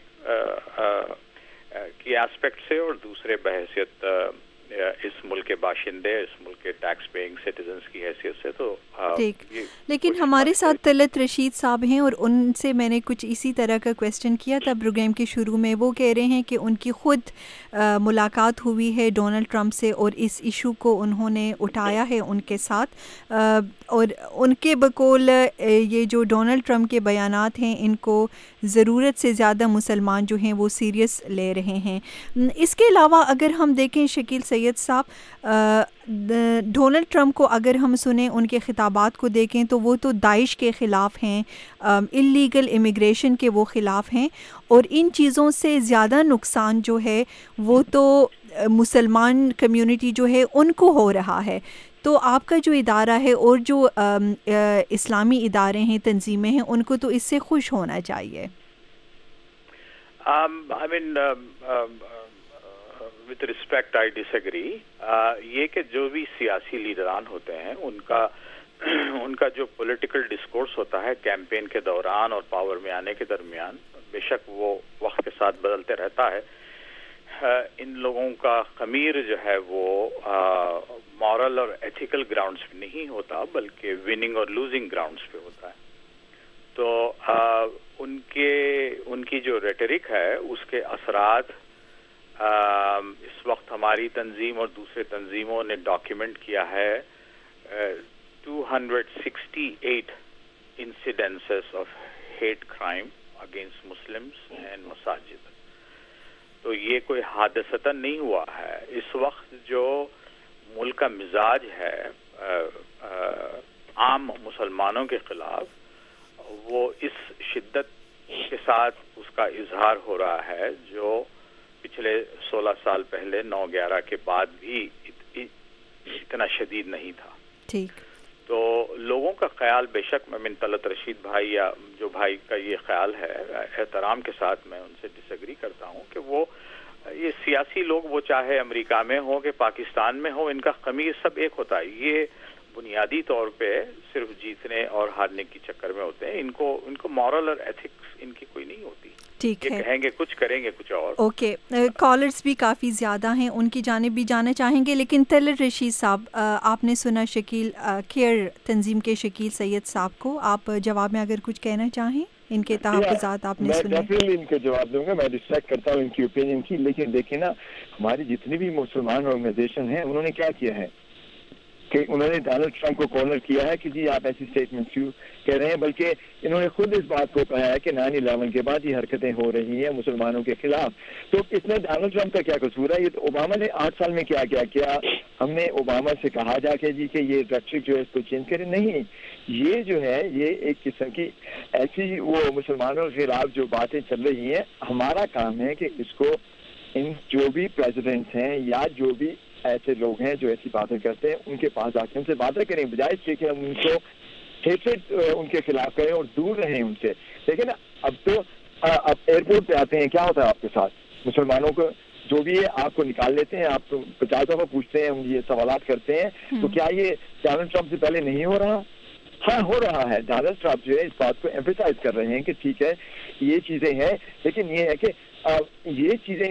کی ایسپیکٹ سے، اور دوسرے بحیثیت اس ملک کے باشندے، اس ملک کے ٹیکس پیئنگ سٹیزنز کی حیثیت سے. تو ٹھیک، لیکن ہمارے ساتھ طلعت رشید صاحب ہیں اور ان سے میں نے کچھ اسی طرح کا کویسچن کیا تھا پروگرام کے شروع میں. وہ کہہ رہے ہیں کہ ان کی خود ملاقات ہوئی ہے ڈونلڈ ٹرمپ سے اور اس ایشو کو انہوں نے اٹھایا ہے ان کے ساتھ، اور ان کے بقول یہ جو ڈونلڈ ٹرمپ کے بیانات ہیں ان کو ضرورت سے زیادہ مسلمان جو ہیں وہ سیریس لے رہے ہیں. اس کے علاوہ اگر ہم دیکھیں شکیل سید صاحب، ڈونلڈ ٹرمپ کو اگر ہم سنیں، ان کے خطابات کو دیکھیں تو وہ تو داعش کے خلاف ہیں، انلیگل امیگریشن کے وہ خلاف ہیں، اور ان چیزوں سے زیادہ نقصان جو ہے وہ تو مسلمان کمیونٹی جو ہے ان کو ہو رہا ہے. تو آپ کا جو ادارہ ہے اور جو اسلامی ادارے ہیں، تنظیمیں ہیں، ان کو تو اس سے خوش ہونا چاہیے. آئی مین with respect I disagree. یہ کہ جو بھی سیاسی لیڈران ہوتے ہیں ان کا ان کا جو پولیٹیکل ڈسکورس ہوتا ہے کیمپین کے دوران اور پاور میں آنے کے درمیان، بے شک وہ وقت کے ساتھ بدلتے رہتا ہے. ان لوگوں کا خمیر جو ہے وہ مورل اور ایتھیکل گراؤنڈز پہ نہیں ہوتا بلکہ وننگ اور لوزنگ گراؤنڈز پہ ہوتا ہے. تو ان کے ان کی جو ریٹرک ہے اس کے اثرات اس وقت ہماری تنظیم اور دوسرے تنظیموں نے ڈاکیومنٹ کیا ہے two hundred sixty eight incidences of hate crime against Muslims and مساجد. تو یہ کوئی حادثتاً نہیں ہوا ہے. اس وقت جو ملک کا مزاج ہے عام مسلمانوں کے خلاف، وہ اس شدت کے ساتھ اس کا اظہار ہو رہا ہے جو پچھلے سولہ سال پہلے نو گیارہ کے بعد بھی اتنا شدید نہیں تھا. ٹھیک. تو لوگوں کا خیال بے شک میں من طلعت رشید بھائی یا جو بھائی کا یہ خیال ہے، احترام کے ساتھ میں ان سے ڈس ایگری کرتا ہوں کہ وہ یہ سیاسی لوگ، وہ چاہے امریکہ میں ہو کہ پاکستان میں ہو، ان کا خمیر سب ایک ہوتا ہے. یہ بنیادی طور پہ صرف جیتنے اور ہارنے کی چکر میں ہوتے ہیں. ان کو ان کو مورل اور ایتھکس ان کی کوئی نہیں ہوتی. ٹھیک ہے، یہ کہیں گے کچھ، کریں گے کچھ اور. اوکے، کالرز بھی کافی زیادہ ہیں، ان کی جانب بھی جانا چاہیں گے. لیکن طلعت رشید صاحب، آپ نے سنا شکیل کیئر تنظیم کے شکیل سید صاحب کو، آپ جواب میں اگر کچھ کہنا چاہیں، ان کے تحفظات آپ نے سنے. میں ڈیفینیٹلی ان کے جواب دوں گا، میں ریسپیکٹ کرتا ہوں ان کی اوپینین کی. لیکن دیکھیں نا، ہماری جتنی بھی مسلمان آرگنائزیشن ہیں انہوں نے کیا کیا ہے کہ انہوں نے ڈونلڈ ٹرمپ کو کارنر کیا ہے کہ جی آپ ایسی اسٹیٹمنٹ کیوں کہہ رہے ہیں، بلکہ انہوں نے خود اس بات کو کہا ہے کہ نائن الیون کے بعد یہ حرکتیں ہو رہی ہیں مسلمانوں کے خلاف. تو اس میں ڈونلڈ ٹرمپ کا کیا قصور ہے؟ یہ تو اوباما نے آٹھ سال میں کیا کیا کیا ہم نے اوباما سے کہا جا کے جی کہ یہ ریٹرک جو ہے اس کو چینج کرے؟ نہیں. یہ جو ہے یہ ایک قسم کی ایسی وہ مسلمانوں کے خلاف جو باتیں چل رہی ہیں. ہمارا کام ہے کہ اس کو ان جو بھی پریزیڈنٹس ہیں یا جو بھی ایسے لوگ ہیں جو ایسی باتیں کرتے ہیں ان کے پاس آ کے ان سے باتیں کریں، بجائے اس کے کہ ہم ان کو ہیٹریڈ ان کے خلاف کریں اور دور رہیں ان سے. دیکھیں نا، اب تو اب ایئرپورٹ پہ آتے ہیں، کیا ہوتا ہے آپ کے ساتھ؟ مسلمانوں کو جو بھی ہے آپ کو نکال لیتے ہیں، آپ کو پچاس دفعہ پوچھتے ہیں، یہ سوالات کرتے ہیں. تو کیا یہ ڈونلڈ ٹرمپ سے پہلے نہیں ہو رہا؟ ہاں ہو رہا ہے. ڈونلڈ ٹرمپ جو ہے اس بات کو ایمفیسائز کر رہے ہیں کہ ٹھیک ہے یہ چیزیں ہیں، لیکن یہ ہے کہ یہ چیزیں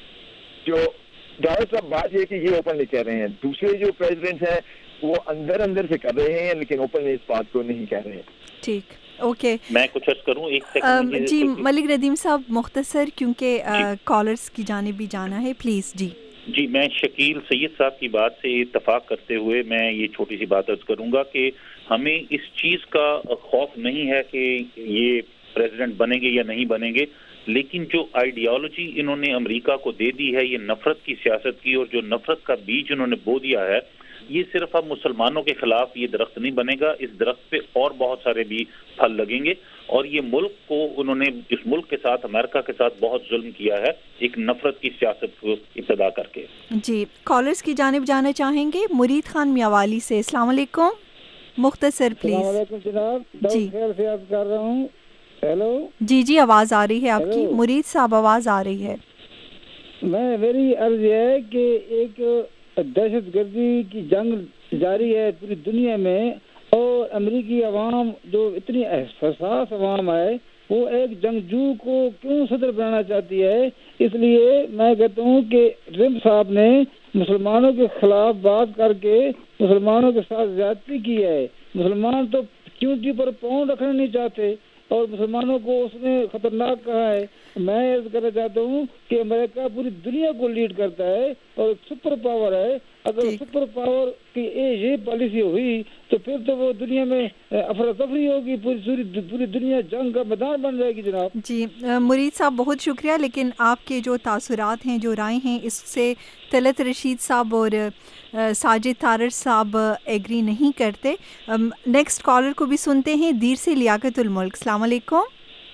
جو ڈونلڈ ٹرمپ بات یہ کہ یہ اوپنلی کہہ رہے ہیں، دوسرے جو پریزیڈنٹس ہیں وہ اندر اندر سے کر رہے ہیں لیکن اوپنلی اس بات کو نہیں کہہ رہے. ٹھیک، اوکے. میں کچھ عرض کروں ایک سیکنڈ. جی ملک ردیم صاحب مختصر، کیونکہ کالرز کی جانب بھی جانا ہے، پلیز. جی جی میں شکیل سید صاحب کی بات سے اتفاق کرتے ہوئے میں یہ چھوٹی سی بات عرض کروں گا کہ ہمیں اس چیز کا خوف نہیں ہے کہ یہ پریزیڈنٹ بنیں گے یا نہیں بنیں گے، لیکن جو آئیڈیالوجی انہوں نے امریکہ کو دے دی ہے، یہ نفرت کی سیاست کی، اور جو نفرت کا بیج انہوں نے بو دیا ہے، یہ صرف اب مسلمانوں کے خلاف یہ درخت نہیں بنے گا. اس درخت پہ اور بہت سارے بھی پھل لگیں گے. اور یہ ملک کو انہوں نے اس ملک کے ساتھ، امریکہ کے ساتھ بہت ظلم کیا ہے ایک نفرت کی سیاست کو ابتدا کر کے. جی کالرز کی جانب جانا چاہیں گے. مرید خان میاوالی سے، السلام علیکم. مختصر پلیز. السلام علیکم جناب. جی خیر سے عرض کر رہا ہوں. ہیلو. جی جی آواز آ رہی ہے آپ کی. مرید صاحب آواز آ رہی ہے. میں میری عرض یہ ہے کہ ایک دہشت گردی کی جنگ جاری ہے پوری دنیا میں، اور اور امریکی عوام جو اتنی حساس عوام ہے وہ ایک جنگجو کو کیوں صدر بنانا چاہتی ہے؟ اس لیے میں کہتا ہوں کہ ٹرمپ صاحب نے مسلمانوں کے خلاف بات کر کے مسلمانوں کے ساتھ زیادتی کی ہے. مسلمان تو چونٹی پر پاؤں رکھنا نہیں چاہتے اور مسلمانوں کو اس نے خطرناک کہا ہے. میں عرض کرنا چاہتا ہوں کہ امریکہ پوری دنیا کو لیڈ کرتا ہے اور سپر پاور ہے. اگر سپر پاور کی یہ پالیسی ہوئی تو پھر تو وہ دنیا میں افراتفری ہوگی, پوری پوری دنیا جنگ کا میدان بن جائے گی. جناب جی مرید صاحب بہت شکریہ, لیکن آپ کے جو تاثرات ہیں, جو رائے ہیں, اس سے طلعت رشید صاحب اور ساجد تارڑ صاحب ایگری نہیں کرتے. نیکسٹ کالر کو بھی سنتے ہیں, دیر سے لیاقت الملک. السلام علیکم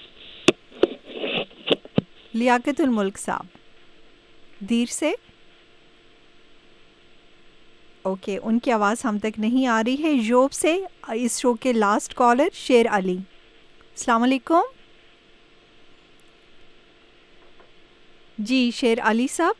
لیاقت الملک صاحب دیر سے. اوکے okay, ان کی آواز ہم تک نہیں آ رہی ہے. یوب سے اس شو کے لاسٹ کالر شیر علی. السلام علیکم. جی شیر علی صاحب.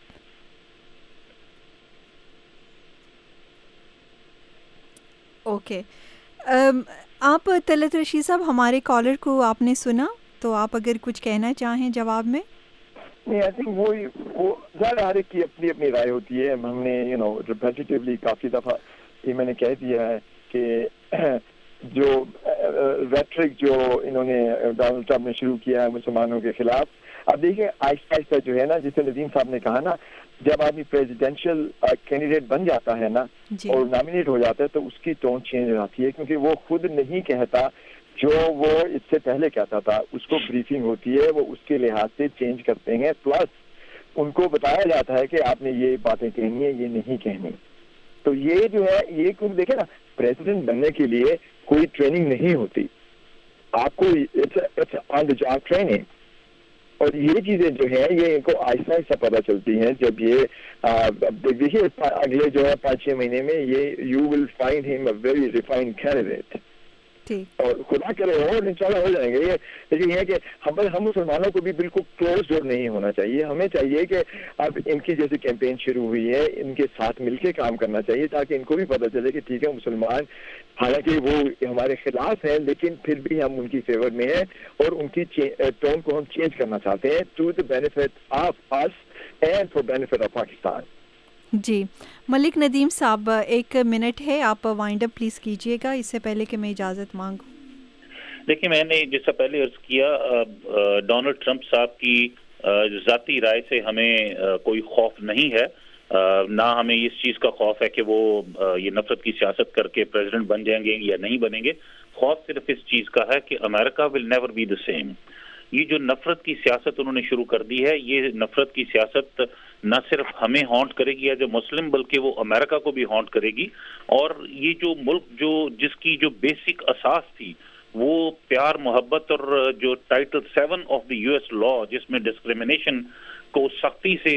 Okay okay. آپ طلعت رشید صاحب ہمارے کالر کو آپ نے سنا, تو آپ اگر کچھ کہنا چاہیں جواب میں. نہیں, آئی تھنک وہ وہ ظاہر ہر ایک کی اپنی اپنی رائے ہوتی ہے. ہم نے یو نو ریپیٹیٹیولی کافی دفعہ یہ میں نے کہہ دیا ہے کہ جو ریٹرک جو انہوں نے ڈونلڈ ٹرمپ نے شروع کیا ہے مسلمانوں کے خلاف, اب دیکھیں آہستہ آہستہ جو ہے نا, جسے ندیم صاحب نے کہا نا, جب آدمی پریزیڈینشیل کینڈیڈیٹ بن جاتا ہے نا جی. اور نامینیٹ ہو جاتا ہے تو اس کی ٹون چینج ہو جاتی ہے, کیونکہ وہ خود نہیں کہتا جو وہ اس سے پہلے کہتا تھا. اس کو بریفنگ ہوتی ہے, وہ اس کے لحاظ سے چینج کرتے ہیں, پلس ان کو بتایا جاتا ہے کہ آپ نے یہ باتیں کہنی ہے, یہ نہیں کہنی. تو یہ جو ہے یہ کیونکہ دیکھیں نا, پریزیڈنٹ بننے کے لیے کوئی ٹریننگ نہیں ہوتی, آپ کو آن دا جاب ٹریننگ. اور یہ چیزیں جو ہیں یہ ان کو آہستہ آہستہ پتہ چلتی ہیں. جب یہ دیکھیے اگلے جو ہے پانچ چھ مہینے میں یہ یو ول فائنڈ ہم اے ویری ریفائنڈ کینڈیڈیٹ, اور خدا کرے اور انشاءاللہ ہو جائیں گے. یہ لیکن یہ ہے کہ ہم ہم مسلمانوں کو بھی بالکل کلوز ڈور نہیں ہونا چاہیے. ہمیں چاہیے کہ اب ان کی جیسے کیمپین شروع ہوئی ہے, ان کے ساتھ مل کے کام کرنا چاہیے, تاکہ ان کو بھی پتہ چلے کہ ٹھیک ہے مسلمان حالانکہ وہ ہمارے خلاف ہیں لیکن پھر بھی ہم ان کی فیور میں ہیں اور ان کی ٹون کو ہم چینج کرنا چاہتے ہیں to the benefit of us and for benefit of Pakistan. جی ملک ندیم صاحب ایک منٹ ہے, آپ وائنڈ اپ پلیز کیجئے گا اس سے پہلے کہ میں اجازت مانگوں. دیکھیں میں نے جس سے پہلے عرض کیا, ڈونلڈ ٹرمپ صاحب کی ذاتی رائے سے ہمیں کوئی خوف نہیں ہے, نہ ہمیں اس چیز کا خوف ہے کہ وہ یہ نفرت کی سیاست کر کے پریزیڈنٹ بن جائیں گے یا نہیں بنیں گے. خوف صرف اس چیز کا ہے کہ America will never be the same. یہ جو نفرت کی سیاست انہوں نے شروع کر دی ہے, یہ نفرت کی سیاست نہ صرف ہمیں ہانٹ کرے گی ایز اے مسلم, بلکہ وہ امریکہ کو بھی ہانٹ کرے گی. اور یہ جو ملک جو جس کی جو بیسک اساس تھی وہ پیار محبت اور جو title seven of the U S law جس میں ڈسکریمنیشن کو سختی سے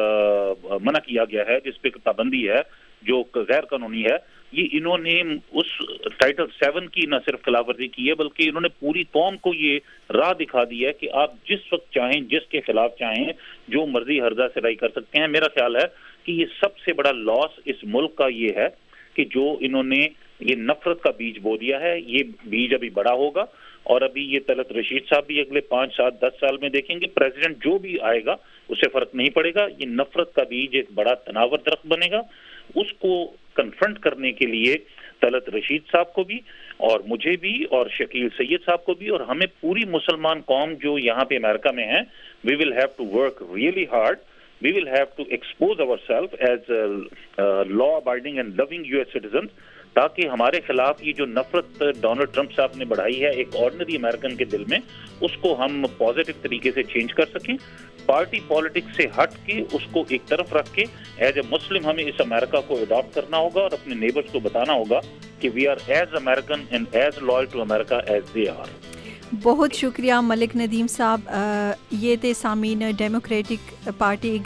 منع کیا گیا ہے, جس پہ پابندی ہے جو غیر قانونی ہے, یہ انہوں نے اس ٹائٹل سیون کی نہ صرف خلاف ورزی کی ہے بلکہ انہوں نے پوری قوم کو یہ راہ دکھا دی ہے کہ آپ جس وقت چاہیں جس کے خلاف چاہیں جو مرضی ہرزہ سرائی کر سکتے ہیں. میرا خیال ہے کہ یہ سب سے بڑا لاس اس ملک کا یہ ہے کہ جو انہوں نے یہ نفرت کا بیج بو دیا ہے, یہ بیج ابھی بڑا ہوگا. اور ابھی یہ طلعت رشید صاحب بھی اگلے پانچ سات دس سال میں دیکھیں گے پریزیڈنٹ جو بھی آئے گا اس سے فرق نہیں پڑے گا, یہ نفرت کا بیج ایک بڑا تناور درخت بنے گا. اس کو کنفرنٹ کرنے کے لیے طلعت رشید صاحب کو بھی اور مجھے بھی اور شکیل سید صاحب کو بھی اور ہمیں پوری مسلمان قوم جو یہاں پہ امریکہ میں ہیں, we will have to work really hard. We will have to expose ourselves as law abiding and loving U S citizen, تاکہ ہمارے خلاف یہ جو نفرت ڈونلڈ ٹرمپ صاحب نے بڑھائی ہے ایک آرڈنری امریکن کے دل میں, اس کو ہم پازیٹیو طریقے سے چینج کر سکیں. پارٹی پالیٹکس سے ہٹ کے اس کو ایک طرف رکھ کے ایز اے مسلم ہمیں اس امریکہ کو اڈاپٹ کرنا ہوگا اور اپنے نیبرز کو بتانا ہوگا کہ we are as American and as loyal to America as they are. بہت شکریہ ملک ندیم صاحب. یہ تھے سامعین ڈیموکریٹک پارٹی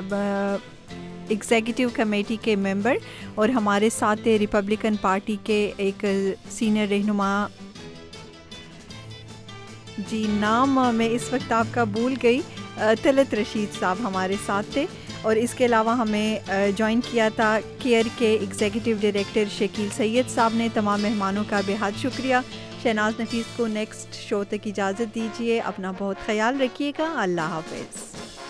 ایگزیکٹو کمیٹی کے ممبر اور ہمارے ساتھ ریپبلکن پارٹی کے ایک سینئر رہنما, جی نام میں اس وقت آپ کا بھول گئی, طلعت رشید صاحب ہمارے ساتھ تھے. اور اس کے علاوہ ہمیں جوائن کیا تھا کیئر کے ایگزیکٹو ڈائریکٹر شکیل سید صاحب نے. تمام مہمانوں کا بے حد شکریہ. شہناز نفیس کو نیکسٹ شو تک اجازت دیجیے. اپنا بہت خیال رکھیے گا. اللہ حافظ.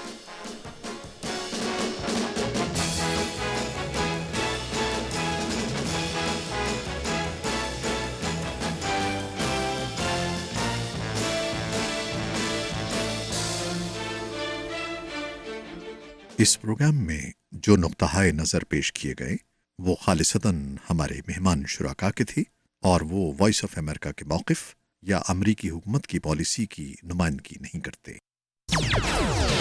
اس پروگرام میں جو نقطہ نظر پیش کیے گئے وہ خالصتاً ہمارے مہمان شرکا کے تھے اور وہ وائس آف امریکہ کے موقف یا امریکی حکومت کی پالیسی کی نمائندگی نہیں کرتے.